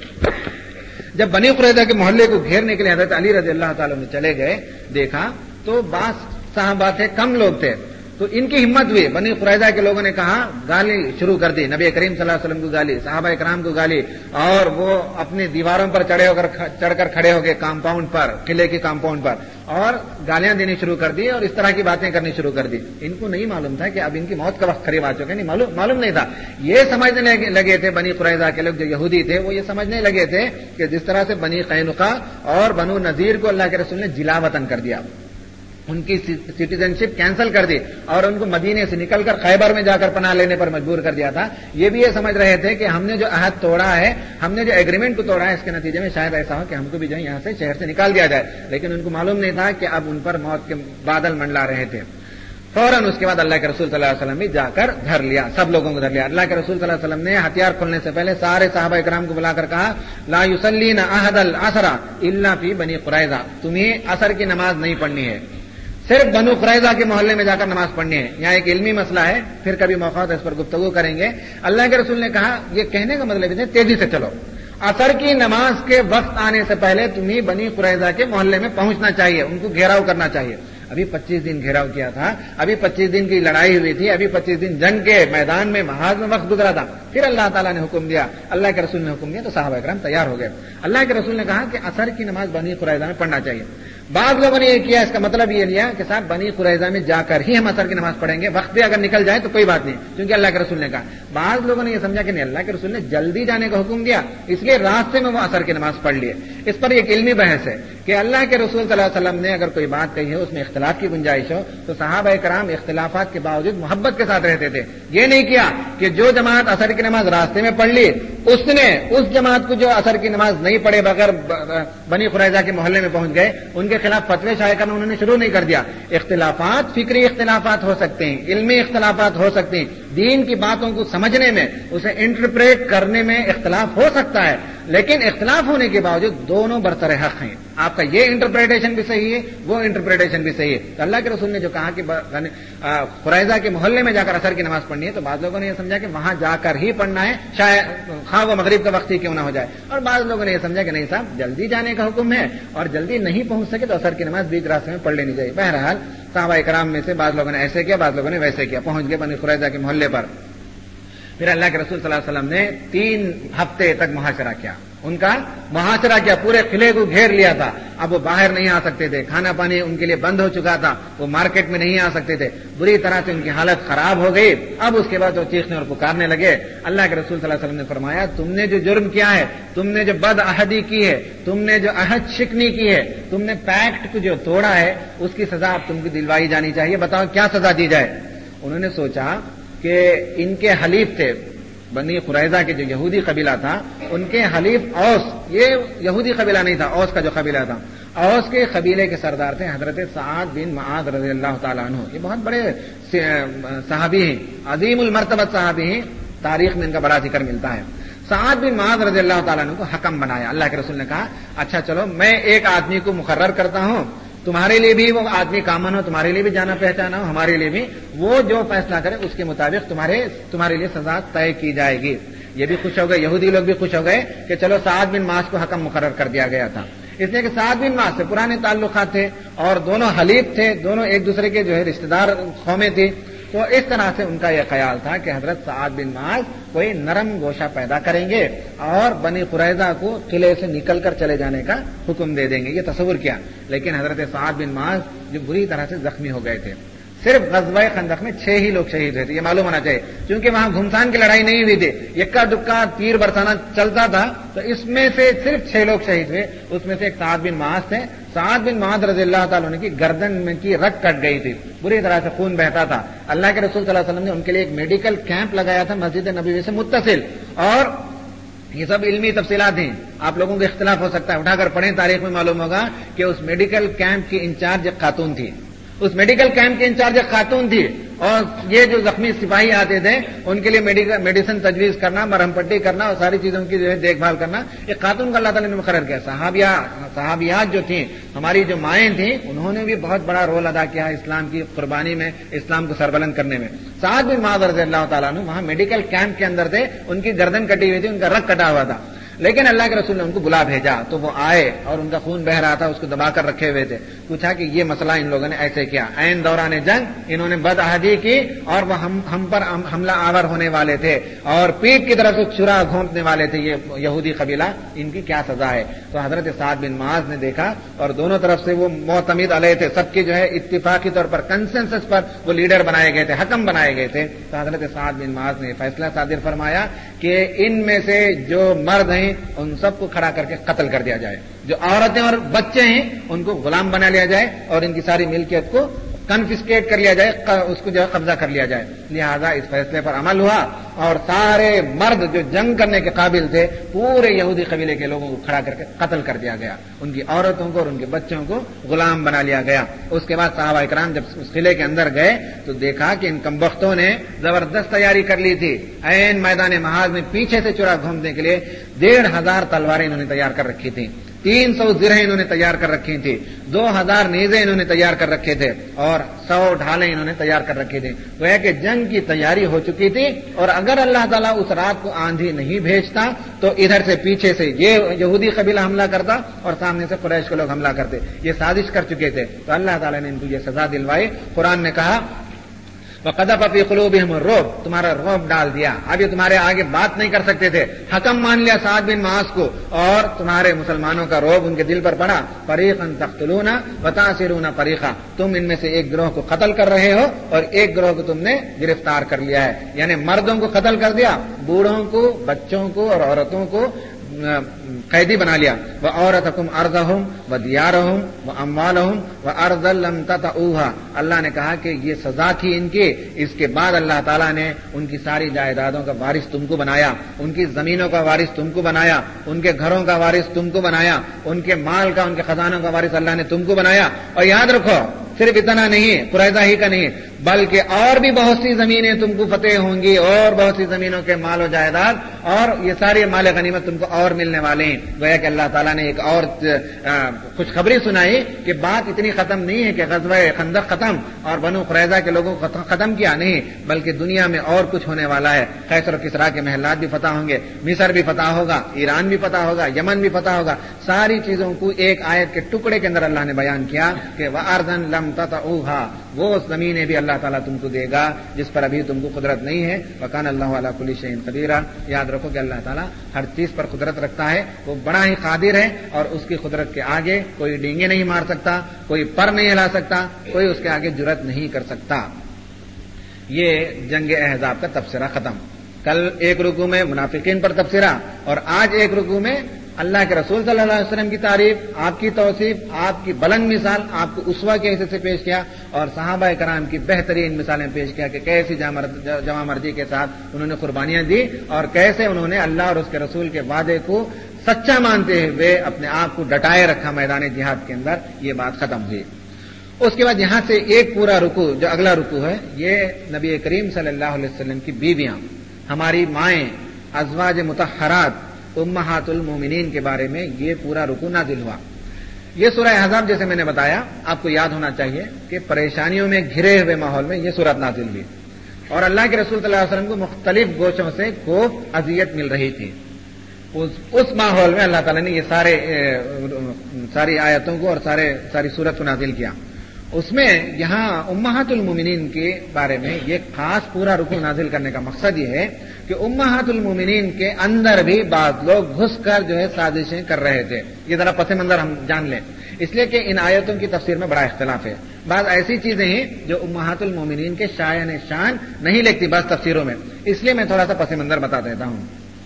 جب بنی قریظہ کے محلے کو گھیرنے کے لیے حضرت علی رضی اللہ تعالیٰ نے چلے گئے، دیکھا تو بعض صحابہ تھے، کم لوگ تھے، تو ان کی ہمت ہوئی. بنی قریظہ کے لوگوں نے کہا، گالی شروع کر دی، نبی کریم صلی اللہ علیہ وسلم کو گالی، صحابہ اکرام کو گالی، اور وہ اپنی دیواروں پر چڑھے ہو کر چڑھ کر کھڑے ہو گئے کمپاؤنڈ پر، قلعے کے کمپاؤنڈ پر، اور گالیاں دینی شروع کر دی اور اس طرح کی باتیں کرنی شروع کر دی. ان کو نہیں معلوم تھا کہ اب ان کی موت کا وقت قریب آ چکا ہے، نہیں معلوم معلوم نہیں تھا. یہ سمجھنے لگے تھے بنی قریظہ کے لوگ جو یہودی تھے، وہ یہ سمجھنے لگے تھے کہ جس طرح سے بنی قینقاع اور بنو نذیر کو اللہ کے رسول نے جلا وطن کر دیا، ان کی سٹیزن شپ کینسل کر دی اور ان کو مدینے سے نکل کر خیبر میں جا کر پناہ لینے پر مجبور کر دیا تھا. یہ بھی یہ سمجھ رہے تھے کہ ہم نے جو عہد توڑا ہے، ہم نے جو ایگریمنٹ کو توڑا ہے، اس کے نتیجے میں شاید ایسا ہو کہ ہم کو بھی جو ہے یہاں سے شہر سے نکال دیا جائے. لیکن ان کو معلوم نہیں تھا کہ اب ان پر موت کے بادل منڈلا رہے تھے. فوراً اس کے بعد اللہ کے رسول صلی اللہ علیہ وسلم بھی جا کر دھر لیا، سب لوگوں کو دھر لیا. اللہ کے رسول صلی اللہ علیہ وسلم نے ہتھیار کھولنے سے پہلے سارے صحابہ اکرام کو بلا کر کہا، لا یصلین احد العصر الا فی بنی قریظہ، تمہیں عصر کی نماز نہیں پڑھنی ہے، صرف بنو قریظہ کے محلے میں جا کر نماز پڑھنی ہے. یہاں ایک علمی مسئلہ ہے، پھر کبھی موقع ہو اس پر گفتگو کریں گے. اللہ کے رسول نے کہا، یہ کہنے کا مطلب ہے تیزی سے چلو، عصر کی نماز کے وقت آنے سے پہلے تمہیں بنی قریظہ کے محلے میں پہنچنا چاہیے، ان کو گھیراؤ کرنا چاہیے. ابھی پچیس دن گھیراؤ کیا تھا، ابھی پچیس دن کی لڑائی ہوئی تھی، ابھی پچیس دن جنگ کے میدان میں محاذ میں وقت گزرا تھا. پھر اللہ تعالیٰ نے حکم دیا، اللہ کے رسول نے حکم دیا تو صحابہ کرام تیار ہو گئے. اللہ کے رسول نے کہا کہ عصر کی نماز بنی قریظہ میں پڑھنا چاہیے. بعض لوگوں نے یہ کیا، اس کا مطلب یہ لیا کہ صاحب بنی قریظہ میں جا کر ہی ہم عصر کی نماز پڑھیں گے، وقت بھی اگر نکل جائے تو کوئی بات نہیں، کیونکہ اللہ کے رسول نے کہا. بعض لوگوں نے یہ سمجھا کہ نہیں، اللہ کے رسول نے جلدی جانے کا حکم دیا، اس لیے راستے میں وہ عصر کی نماز پڑھ لیے. اس پر ایک علمی بحث ہے کہ اللہ کے رسول صلی اللہ علیہ وسلم نے اگر کوئی بات کہی ہے اس میں اختلاف کی گنجائش ہو تو صحابہ کرام اختلافات کے باوجود محبت کے ساتھ رہتے تھے. یہ نہیں کیا کہ جو جماعت عصر کی نماز راستے میں پڑھ لی اس نے اس جماعت کو جو عصر کی نماز نہیں پڑھے بغیر بنی قریظہ کے محلے میں پہنچ گئے ان کے خلاف فتوے شائع کرنا انہوں نے شروع نہیں کر دیا. اختلافات فکری اختلافات ہو سکتے ہیں, علمی اختلافات ہو سکتے ہیں, دین کی باتوں کو سمجھنے میں اسے انٹرپریٹ کرنے میں اختلاف ہو سکتا ہے, لیکن اختلاف ہونے کے باوجود دونوں برسر حق ہیں. آپ کا یہ انٹرپریٹیشن بھی صحیح ہے, وہ انٹرپریٹیشن بھی صحیح ہے. تو اللہ کے رسول نے جو کہا کہ قریظہ کے محلے میں جا کر عصر کی نماز پڑھنی ہے تو بعض لوگوں نے یہ سمجھا کہ وہاں جا کر ہی پڑھنا ہے, شاید خواہ وہ مغرب کا وقت ہی کیوں نہ ہو جائے. اور بعض لوگوں نے یہ سمجھا کہ نہیں صاحب جلدی جانے کا حکم ہے اور جلدی نہیں پہنچ سکے تو عصر کی نماز بیچ راستے میں پڑھ لینی چاہیے. بہرحال صحابہ کرام میں سے بعض لوگوں نے ایسے کیا, بعض لوگوں نے ویسے کیا, پہنچ گئے بنی قریظہ کے محلے پر. پھر اللہ کے رسول صلی اللہ علیہ وسلم نے تین ہفتے تک محاصرہ کیا, ان کا محاصرہ کیا, پورے قلعے کو گھیر لیا تھا. اب وہ باہر نہیں آ سکتے تھے, کھانا پانی ان کے لیے بند ہو چکا تھا, وہ مارکیٹ میں نہیں آ سکتے تھے, بری طرح سے ان کی حالت خراب ہو گئی. اب اس کے بعد وہ چیخنے اور پکارنے لگے. اللہ کے رسول صلی اللہ علیہ وسلم نے فرمایا تم نے جو جرم کیا ہے, تم نے جو بد عہدی کی ہے, تم نے جو عہد شکنی کی ہے, تم نے پیکٹ کو جو توڑا ہے اس کی سزا اب تم کو دلوائی جانی چاہیے. بتاؤ کیا سزا دی جائے. انہوں نے سوچا کہ ان کے حلیف تھے بنی قریظہ کے جو یہودی قبیلہ تھا, ان کے حلیف اوس, یہ یہودی قبیلہ نہیں تھا, اوس کا جو قبیلہ تھا, اوس کے قبیلے کے سردار تھے حضرت سعد بن معاذ رضی اللہ تعالیٰ عنہ. یہ بہت بڑے صحابی ہیں, عظیم المرتبت صحابی ہیں, تاریخ میں ان کا بڑا ذکر ملتا ہے. سعد بن معاذ رضی اللہ تعالیٰ عنہ کو حکم بنایا. اللہ کے رسول نے کہا اچھا چلو میں ایک آدمی کو مقرر کرتا ہوں, تمہارے لیے بھی وہ آدمی کامن ہو, تمہارے لیے بھی جانا پہچانا ہو, ہمارے لیے بھی, وہ جو فیصلہ کرے اس کے مطابق تمہارے تمہارے لیے سزا طے کی جائے گی. یہ بھی خوش ہو گئے, یہودی لوگ بھی خوش ہو گئے کہ چلو سعد بن معاذ کو حکم مقرر کر دیا گیا تھا. اس لیے کہ سعد بن معاذ سے پرانے تعلقات تھے اور دونوں حلیف تھے, دونوں ایک دوسرے کے جو ہے رشتہ دار قومیں تھی. تو اس طرح سے ان کا یہ خیال تھا کہ حضرت سعد بن معاذ کوئی نرم گوشہ پیدا کریں گے اور بنی قریظہ کو قلعے سے نکل کر چلے جانے کا حکم دے دیں گے. یہ تصور کیا, لیکن حضرت سعد بن معاذ جو بری طرح سے زخمی ہو گئے تھے. صرف غزوہ خندق میں چھ ہی لوگ شہید ہوئے تھے, یہ معلوم ہونا چاہیے, کیونکہ وہاں گھمسان کی لڑائی نہیں ہوئی تھی, یکا دکا تیر برسانا چلتا تھا. تو اس میں سے صرف چھ لوگ شہید ہوئے. اس میں سے ایک سعد بن معاذ تھے. سعد بن معاذ رضی اللہ تعالیٰ عنہ کی گردن میں کی رگ کٹ گئی تھی, بری طرح سے خون بہتا تھا. اللہ کے رسول صلی اللہ علیہ وسلم نے ان کے لیے ایک میڈیکل کیمپ لگایا تھا مسجد نبوی سے متصل. اور یہ سب علمی تفصیلات ہیں, آپ لوگوں کو اختلاف ہو سکتا ہے, اٹھا کر پڑھیں, تاریخ میں معلوم ہوگا کہ اس میڈیکل کیمپ کی انچارج ایک خاتون تھی. اس میڈیکل کیمپ کی انچارج ایک خاتون تھی, اور یہ جو زخمی سپاہی آتے تھے ان کے لیے میڈیسن تجویز کرنا, مرہم پٹی کرنا اور ساری چیزوں کی جو ہے دیکھ بھال کرنا, ایک خاتون کا اللہ تعالیٰ نے مقرر کیا. صحابیہ صحابیات جو تھیں, ہماری جو مائیں تھیں, انہوں نے بھی بہت بڑا رول ادا کیا اسلام کی قربانی میں, اسلام کو سربلند کرنے میں. سعد بن معاذ رضی اللہ تعالیٰ عنہ وہاں میڈیکل کیمپ کے اندر تھے, ان کی گردن کٹی ہوئی تھی, ان کا رگ کٹا ہوا تھا, لیکن اللہ کے رسول نے ان کو بلا بھیجا. تو وہ آئے اور ان کا خون بہ رہا تھا, اس کو دبا کر رکھے ہوئے تھے. پوچھا کہ یہ مسئلہ ان لوگوں نے ایسے کیا, عین دوران جنگ انہوں نے بد عہدی کی اور وہ ہم ہم پر حملہ آور ہونے والے تھے اور پیٹ کی طرف سے چھرا گھونپنے والے تھے, یہ یہودی قبیلہ, ان کی کیا سزا ہے. تو حضرت سعد بن معاذ نے دیکھا اور دونوں طرف سے وہ معتمد علیہ تھے, سب کی جو ہے اتفاقی طور پر کنسنسس پر وہ لیڈر بنائے گئے تھے, حکم بنائے گئے تھے. تو حضرت سعد بن معاذ نے فیصلہ صادر فرمایا کہ ان میں سے جو مرد ہیں ان سب کو کھڑا کر کے قتل کر دیا جائے, جو عورتیں اور بچے ہیں ان کو غلام بنا لیا جائے اور ان کی ساری ملکیت کو کنفسکیٹ کر لیا جائے, اس کو جو ہے قبضہ کر لیا جائے. لہذا اس فیصلے پر عمل ہوا اور سارے مرد جو جنگ کرنے کے قابل تھے پورے یہودی قبیلے کے لوگوں کو کھڑا کر کے قتل کر دیا گیا, ان کی عورتوں کو اور ان کے بچوں کو غلام بنا لیا گیا. اس کے بعد صحابہ کرام جب اس قلعے کے اندر گئے تو دیکھا کہ ان کمبختوں نے زبردست تیاری کر لی تھی. عین میدان محاذ میں پیچھے سے چورا گھومنے کے لیے ڈیڑھ ہزار تلواریں انہوں نے تیار کر رکھی تھی, تین سو زرہیں انہوں نے تیار کر رکھی تھی, دو ہزار نیزے انہوں نے تیار کر رکھے تھے اور سو ڈھالیں انہوں نے تیار کر رکھی تھی. وہ ہے کہ جنگ کی تیاری ہو چکی تھی, اور اگر اللہ تعالیٰ اس رات کو آندھی نہیں بھیجتا تو ادھر سے پیچھے سے یہ یہودی قبیلہ حملہ کرتا اور سامنے سے قریش کے لوگ حملہ کرتے. یہ سازش کر چکے تھے, تو اللہ تعالیٰ نے ان کو یہ سزا دلوائی. قرآن نے کہا وَقَذَفَ فِي قُلُوبِهِمُ الرُّعْبَ, تمہارا رعب ڈال دیا. اب یہ تمہارے آگے بات نہیں کر سکتے تھے, حکم مان لیا سعد بن معاذ کو, اور تمہارے مسلمانوں کا رعب ان کے دل پر پڑا. فَرِيقًا تَقْتُلُونَ وَتَأْسِرُونَ فَرِيقًا, تم ان میں سے ایک گروہ کو قتل کر رہے ہو اور ایک گروہ کو تم نے گرفتار کر لیا ہے. یعنی مردوں کو قتل کر دیا, بوڑھوں کو, بچوں کو اور عورتوں کو قیدی بنا لیا. وَأَوْرَثَكُمْ أَرْضَهُمْ وَدِيَارَهُمْ وَأَمْوَالَهُمْ وَأَرْضًا لَّمْ تَطَئُوهَا. اللہ نے کہا کہ یہ سزا تھی ان کی. اس کے بعد اللہ تعالیٰ نے ان کی ساری جائیدادوں کا وارث تم کو بنایا, ان کی زمینوں کا وارث تم کو بنایا, ان کے گھروں کا وارث تم کو بنایا, ان کے مال کا, ان کے خزانوں کا وارث اللہ نے تم کو بنایا. اور یاد رکھو صرف اتنا نہیں, قریظہ ہی کا نہیں, بلکہ اور بھی بہت سی زمینیں تم کو فتح ہوں گی, اور بہت سی زمینوں کے مال و جائیداد, اور یہ سارے مال غنیمت تم کو اور ملنے والے ہیں. گویا کہ اللہ تعالیٰ نے ایک اور خوشخبری سنائی کہ بات اتنی ختم نہیں ہے کہ غزوہ خندق ختم اور بنو قریظہ کے لوگوں کو ختم کیا, نہیں, بلکہ دنیا میں اور کچھ ہونے والا ہے. قیصر و کسریٰ کے محلات بھی فتح ہوں گے, مصر بھی فتح ہوگا, ایران بھی فتح ہوگا, یمن بھی فتح ہوگا. ساری چیزوں کو ایک آیت کے ٹکڑے کے اندر اللہ نے بیان کیا کہ وَأَرْضًا لَّمْ تَطَئُوهَا, وہ زمینیں بھی اللہ تعالیٰ تم کو دے گا جس پر ابھی تم کو قدرت نہیں ہے. وَكَانَ اللَّهُ عَلَىٰ كُلِّ شَيْءٍ قَدِيرًا. یاد رکھو کہ اللہ تعالیٰ ہر چیز پر قدرت رکھتا ہے, وہ بڑا ہی قادر ہے, اور اس کی قدرت کے آگے کوئی ڈینگے نہیں مار سکتا, کوئی پر نہیں ہلا سکتا, کوئی اس کے آگے جرأت نہیں کر سکتا. یہ جنگ احزاب کا تبصرہ ختم. کل ایک رکوع میں منافقین پر تبصرہ, اور آج ایک رکوع میں اللہ کے رسول صلی اللہ علیہ وسلم کی تعریف, آپ کی توصیف, آپ کی بلند مثال, آپ کو اسوہ کے حصے سے پیش کیا, اور صحابہ کرام کی بہترین مثالیں پیش کیا کہ کیسی جمع مرضی کے ساتھ انہوں نے قربانیاں دی, اور کیسے انہوں نے اللہ اور اس کے رسول کے وعدے کو سچا مانتے ہوئے اپنے آپ کو ڈٹائے رکھا میدان جہاد کے اندر. یہ بات ختم ہوئی. اس کے بعد یہاں سے ایک پورا رکوع, جو اگلا رکوع ہے, یہ نبی کریم صلی اللہ علیہ وسلم کی بیویاں, ہماری مائیں, ازواج مطہرات, امہات المومنین کے بارے میں یہ پورا رکوع نازل ہوا. یہ سورہ احزاب جیسے میں نے بتایا آپ کو یاد ہونا چاہیے کہ پریشانیوں میں گھرے ہوئے ماحول میں یہ سورت نازل ہوئی, اور اللہ کے رسول صلی اللہ علیہ وسلم کو مختلف گوشوں سے خوف اذیت مل رہی تھی. اس, اس ماحول میں اللہ تعالیٰ نے یہ سارے ساری آیتوں کو اور سارے ساری سورت کو نازل کیا. اس میں یہاں امہات المومنین کے بارے میں یہ خاص پورا رکوع نازل کرنے کا مقصد یہ ہے کہ امہات المومنین کے اندر بھی بعض لوگ گھس کر جو ہے سازشیں کر رہے تھے. یہ ذرا پس منظر ہم جان لیں, اس لیے کہ ان آیتوں کی تفسیر میں بڑا اختلاف ہے. بعض ایسی چیزیں ہیں جو امہات المومنین کے شایان شان نہیں لگتی بعض تفسیروں میں, اس لیے میں تھوڑا سا پس منظر بتا دیتا ہوں.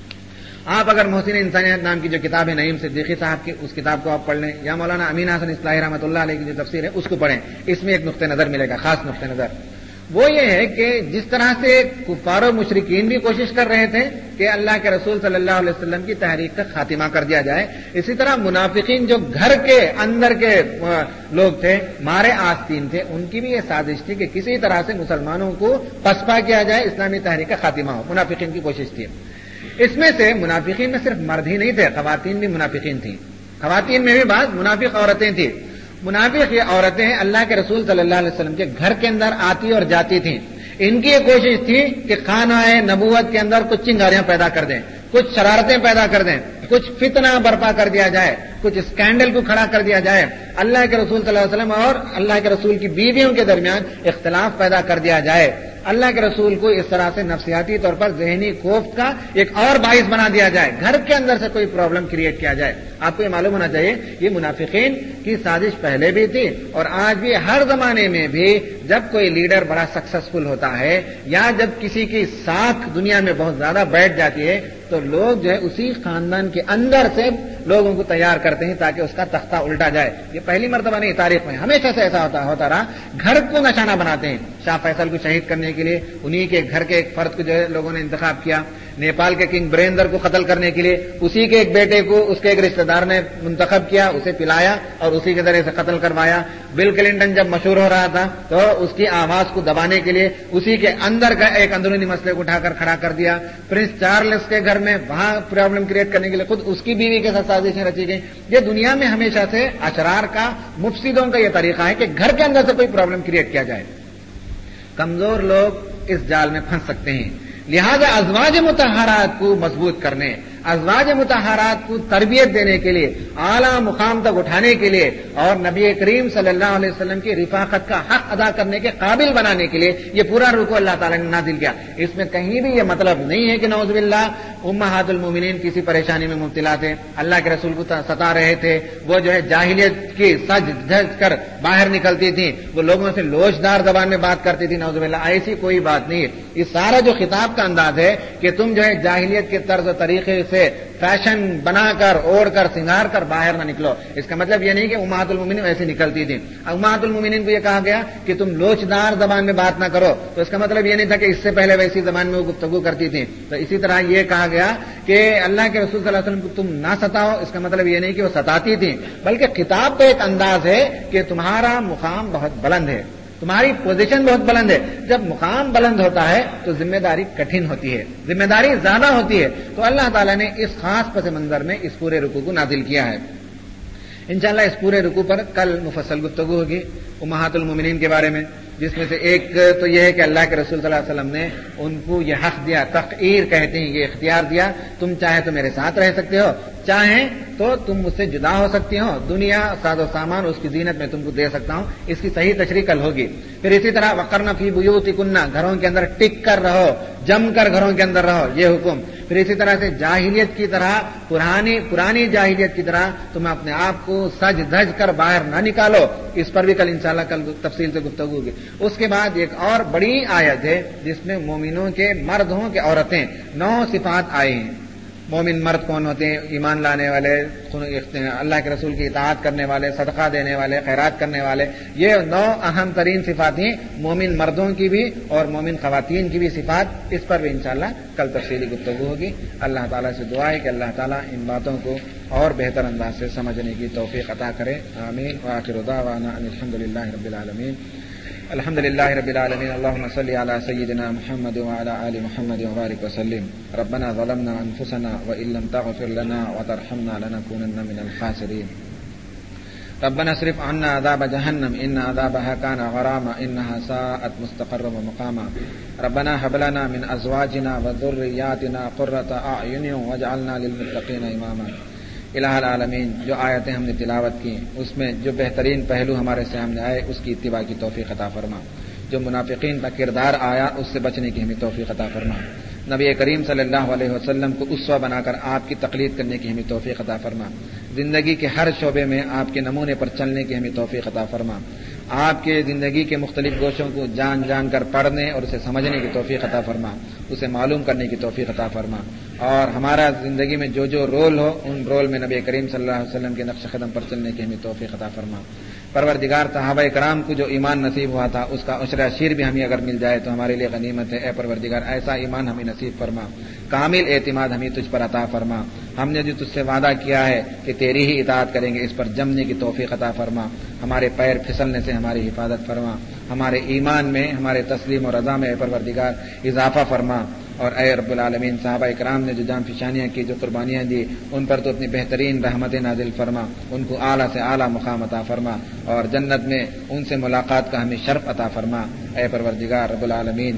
آپ اگر محسن انسانیت نام کی جو کتاب ہے نعیم صدیقی صاحب کی, اس کتاب کو آپ پڑھ لیں, یا مولانا امین حسن اصلاحی رحمۃ اللہ علیہ کی جو تفسیر ہے اس کو پڑھیں. اس میں ایک نقطہ نظر ملے گا, خاص نقطہ نظر. وہ یہ ہے کہ جس طرح سے کفار و مشرکین بھی کوشش کر رہے تھے کہ اللہ کے رسول صلی اللہ علیہ وسلم کی تحریک کا خاتمہ کر دیا جائے, اسی طرح منافقین جو گھر کے اندر کے لوگ تھے, مارے آستین تھے, ان کی بھی یہ سازش تھی کہ کسی طرح سے مسلمانوں کو پسپا کیا جائے, اسلامی تحریک کا خاتمہ ہو. منافقین کی کوشش تھی. اس میں سے منافقین میں صرف مرد ہی نہیں تھے, خواتین بھی منافقین تھیں. خواتین میں بھی بعض منافق عورتیں تھیں. منافق یہ عورتیں اللہ کے رسول صلی اللہ علیہ وسلم کے گھر کے اندر آتی اور جاتی تھیں. ان کی یہ کوشش تھی کہ خانہ نبوت کے اندر کچھ چنگاریاں پیدا کر دیں, کچھ شرارتیں پیدا کر دیں, کچھ فتنہ برپا کر دیا جائے, کچھ اسکینڈل کو کھڑا کر دیا جائے, اللہ کے رسول صلی اللہ علیہ وسلم اور اللہ کے رسول کی بیویوں کے درمیان اختلاف پیدا کر دیا جائے, اللہ کے رسول کو اس طرح سے نفسیاتی طور پر ذہنی خوف کا ایک اور باعث بنا دیا جائے, گھر کے اندر سے کوئی پرابلم کریٹ کیا جائے. آپ کو یہ معلوم ہونا چاہیے یہ منافقین کی سازش پہلے بھی تھی, اور آج بھی ہر زمانے میں بھی جب کوئی لیڈر بڑا سکسیسفل ہوتا ہے یا جب کسی کی ساکھ دنیا میں بہت زیادہ بیٹھ جاتی ہے تو لوگ جو ہے اسی خاندان کے اندر سے لوگوں کو تیار کرتے ہیں تاکہ اس کا تختہ الٹا جائے. یہ پہلی مرتبہ نہیں, تاریخ میں ہمیشہ سے ایسا ہوتا ہوتا رہا. گھر کو نشانہ بناتے ہیں. شاہ فیصل کو شہید کرنے کے لیے انہی کے گھر کے ایک فرد کو جو ہے لوگوں نے انتخاب کیا. نیپال کے کنگ بریندر کو قتل کرنے کے لیے اسی کے ایک بیٹے کو اس کے ایک رشتہ دار نے منتخب کیا, اسے پلایا اور اسی کے ذریعے سے قتل کروایا. بل کلنٹن جب مشہور ہو رہا تھا تو اس کی آواز کو دبانے کے لیے اسی کے اندر کا ایک اندرونی مسئلے کو اٹھا کر کھڑا کر دیا. پرنس چارلس کے گھر میں وہاں پرابلم کریٹ کرنے کے لیے خود اس کی بیوی کے ساتھ سازشیں رچی گئی. یہ دنیا میں ہمیشہ سے اشرار کا, مفسدوں کا یہ طریقہ ہے کہ گھر کے اندر سے کوئی پرابلم کریٹ کیا جائے. کمزور لوگ اس جال میں پھنس سکتے ہیں. لہذا ازواج مطہرات کو مضبوط کرنے, ازواج مطہرات کو تربیت دینے کے لیے, اعلیٰ مقام تک اٹھانے کے لیے اور نبی کریم صلی اللہ علیہ وسلم کی رفاقت کا حق ادا کرنے کے قابل بنانے کے لیے یہ پورا رکوع اللہ تعالیٰ نے نازل کیا. اس میں کہیں بھی یہ مطلب نہیں ہے کہ نعوذ باللہ امہات المومنین کسی پریشانی میں مبتلا تھے, اللہ کے رسول کو ستا رہے تھے, وہ جو ہے جاہلیت کی سج دھج کر باہر نکلتی تھیں, وہ لوگوں سے لوچدار زبان میں بات کرتی تھی. نعوذ باللہ ایسی کوئی بات نہیں ہے. یہ سارا جو خطاب کا انداز ہے کہ تم جو ہے جاہلیت کے طرز و طریقے سے فیشن بنا کر اوڑھ کر سنگار کر باہر نہ نکلو. اس کا مطلب یہ نہیں کہ امہات المومنین ویسے نکلتی تھیں. امہات المومنین کو یہ کہا گیا کہ تم لوچدار زبان میں بات نہ کرو, تو اس کا مطلب یہ نہیں تھا کہ اس سے پہلے ویسی زبان میں وہ گفتگو کرتی تھیں. تو اسی طرح یہ کہا گیا کہ اللہ کے رسول صلی اللہ علیہ وسلم کو تم نہ ستاؤ. اس کا مطلب یہ نہیں کہ وہ ستاتی تھیں, بلکہ خطاب کا ایک انداز ہے کہ تمہارا مقام بہت بلند ہے, تمہاری پوزیشن بہت بلند ہے. جب مقام بلند ہوتا ہے تو ذمہ داری کٹھن ہوتی ہے, ذمہ داری زیادہ ہوتی ہے. تو اللہ تعالیٰ نے اس خاص پس منظر میں اس پورے رکوع کو نازل کیا ہے. انشاءاللہ اس پورے رکوع پر کل مفصل گفتگو ہوگی امہات المومنین کے بارے میں, جس میں سے ایک تو یہ ہے کہ اللہ کے رسول صلی اللہ علیہ وسلم نے ان کو یہ حق دیا, تخیر کہتے ہیں, یہ اختیار دیا, تم چاہے تو میرے ساتھ رہ سکتے ہو, چاہیں تو تم مجھ سے جدا ہو سکتی ہو, دنیا ساز و سامان اس کی زینت میں تم کو دے سکتا ہوں. اس کی صحیح تشریح کل ہوگی. پھر اسی طرح وقرن فی بیوتکن, گھروں کے اندر ٹک کر رہو, جم کر گھروں کے اندر رہو, یہ حکم. پھر اسی طرح سے جاہلیت کی طرح, پرانی پرانی جاہلیت کی طرح تم اپنے آپ کو سج دھج کر باہر نہ نکالو. اس پر بھی کل انشاءاللہ کل تفصیل سے گفتگو ہوگی. اس کے بعد ایک اور بڑی آیت ہے جس میں مومنوں کے مرد ہوں کہ عورتیں نو صفات آئی ہیں. مومن مرد کون ہوتے ہیں؟ ایمان لانے والے, اللہ کے رسول کی اطاعت کرنے والے, صدقہ دینے والے, خیرات کرنے والے. یہ نو اہم ترین صفات ہیں مومن مردوں کی بھی اور مومن خواتین کی بھی صفات. اس پر بھی انشاءاللہ کل تفصیلی گفتگو ہوگی. اللہ تعالیٰ سے دعا ہے کہ اللہ تعالیٰ ان باتوں کو اور بہتر انداز سے سمجھنے کی توفیق عطا کرے. آمین. وآخر دعوانا ان الحمد للہ رب العالمین. الحمد للہ رب العالمین. اللهم صل علی سیدنا محمد وعلی آل محمد وبارک وسلم. ربنا ظلمنا انفسنا وان لم تغفر لنا وترحمنا لنكونن من الخاسرین. ربنا اصرف عنا عذاب جهنم ان عذابها كان غراما انها ساءت مستقرا ومقاما. ربنا هب لنا من ازواجنا وذرياتنا قرة اعین واجعلنا للمتقین اماما. الہ العالمین, جو آیتیں ہم نے تلاوت کی اس میں جو بہترین پہلو ہمارے سامنے آئے اس کی اتباع کی توفیق عطا فرما. جو منافقین کا کردار آیا اس سے بچنے کی ہمیں توفیق عطا فرما. نبی کریم صلی اللہ علیہ وسلم کو اسوہ بنا کر آپ کی تقلید کرنے کی ہمیں توفیق عطا فرما. زندگی کے ہر شعبے میں آپ کے نمونے پر چلنے کی ہمیں توفیق عطا فرما. آپ کے زندگی کے مختلف گوشوں کو جان جان کر پڑھنے اور اسے سمجھنے کی توفیق عطا فرما, اسے معلوم کرنے کی توفیق عطا فرما. اور ہمارا زندگی میں جو جو رول ہو ان رول میں نبی کریم صلی اللہ علیہ وسلم کے نقش قدم پر چلنے کی ہمیں توفیق عطا فرما. پروردگار صحابہ کرام کو جو ایمان نصیب ہوا تھا اس کا عشر عشیر بھی ہمیں اگر مل جائے تو ہمارے لیے غنیمت ہے. اے پروردگار ایسا ایمان ہمیں نصیب فرما, کامل اعتماد ہمیں تجھ پر عطا فرما. ہم نے جو تجھ سے وعدہ کیا ہے کہ تیری ہی اطاعت کریں گے اس پر جمنے کی توفیق عطا فرما. ہمارے پیر پھسلنے سے ہماری حفاظت فرما. ہمارے ایمان میں, ہمارے تسلیم اور رضا میں اے پروردگار اضافہ فرما. اور اے رب العالمین صحابہ کرام نے جو جان فشانیاں کی, جو قربانیاں دی, ان پر تو اپنی بہترین رحمت نازل فرما. ان کو اعلیٰ سے اعلیٰ مقام عطا فرما اور جنت میں ان سے ملاقات کا ہمیں شرف عطا فرما. اے پروردگار رب العالمین,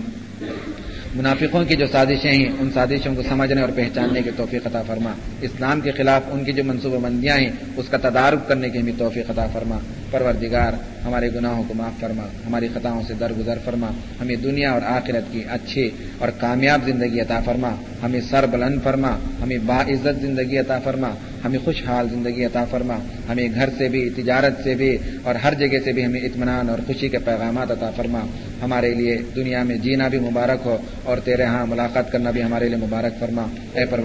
منافقوں کی جو سازشیں ہیں ان سازشوں کو سمجھنے اور پہچاننے کی توفیق عطا فرما. اسلام کے خلاف ان کی جو منصوبہ بندیاں ہیں اس کا تدارک کرنے کی ہمیں توفیق عطا فرما. پروردگار ہمارے گناہوں کو معاف فرما, ہماری خطاؤں سے درگزر فرما. ہمیں دنیا اور آخرت کی اچھی اور کامیاب زندگی عطا فرما. ہمیں سر بلند فرما, ہمیں باعزت زندگی عطا فرما, ہمیں خوشحال زندگی عطا فرما. ہمیں گھر سے بھی, تجارت سے بھی اور ہر جگہ سے بھی ہمیں اطمینان اور خوشی کے پیغامات عطا فرما. ہمارے لیے دنیا میں جینا بھی مبارک ہو اور تیرے ہاں ملاقات کرنا بھی ہمارے لیے مبارک فرما. اے